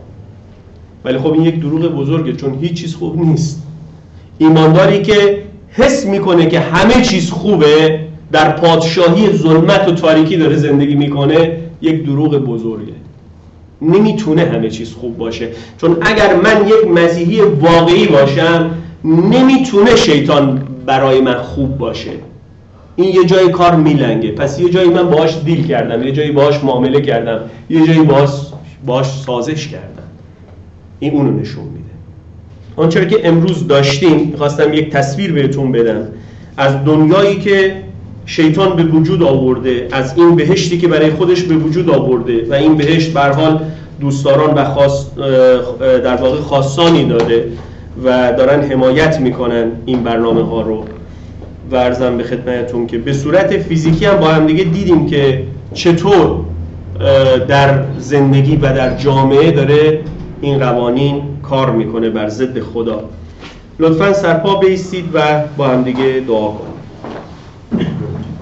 ولی خب این یک دروغ بزرگه، چون هیچ چیز خوب نیست. ایمانداری که حس میکنه که همه چیز خوبه، در پادشاهی ظلمت و تاریکی داره زندگی میکنه، یک دروغ بزرگه. نمیتونه همه چیز خوب باشه، چون اگر من یک مسیحی واقعی باشم نمیتونه شیطان برای من خوب باشه. این یه جای کار میلنگه، پس یه جایی من باهاش دیل کردم، یه جایی باهاش معامله کردم، یه جایی باهاش باهاش سازش کردم. این اونو نشون میده. آنچه که امروز داشتیم، میخواستم یک تصویر بهتون بدم از دنیایی که شیطان به وجود آورده، از این بهشتی که برای خودش به وجود آورده و این بهشت به هر حال دوستداران و خاص در واقع خاصانی داره و دارن حمایت میکنن این برنامه ها رو. و عرضم به خدمتتون که به صورت فیزیکی هم با هم دیگه دیدیم که چطور در زندگی و در جامعه داره این قوانین کار میکنه بر ضد خدا. لطفاً سرپا بایستید و با هم دیگه دعا کنید.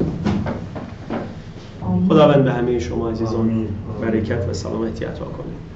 خداوند به همه شما عزیزان برکت و سلامتی عطا کنه.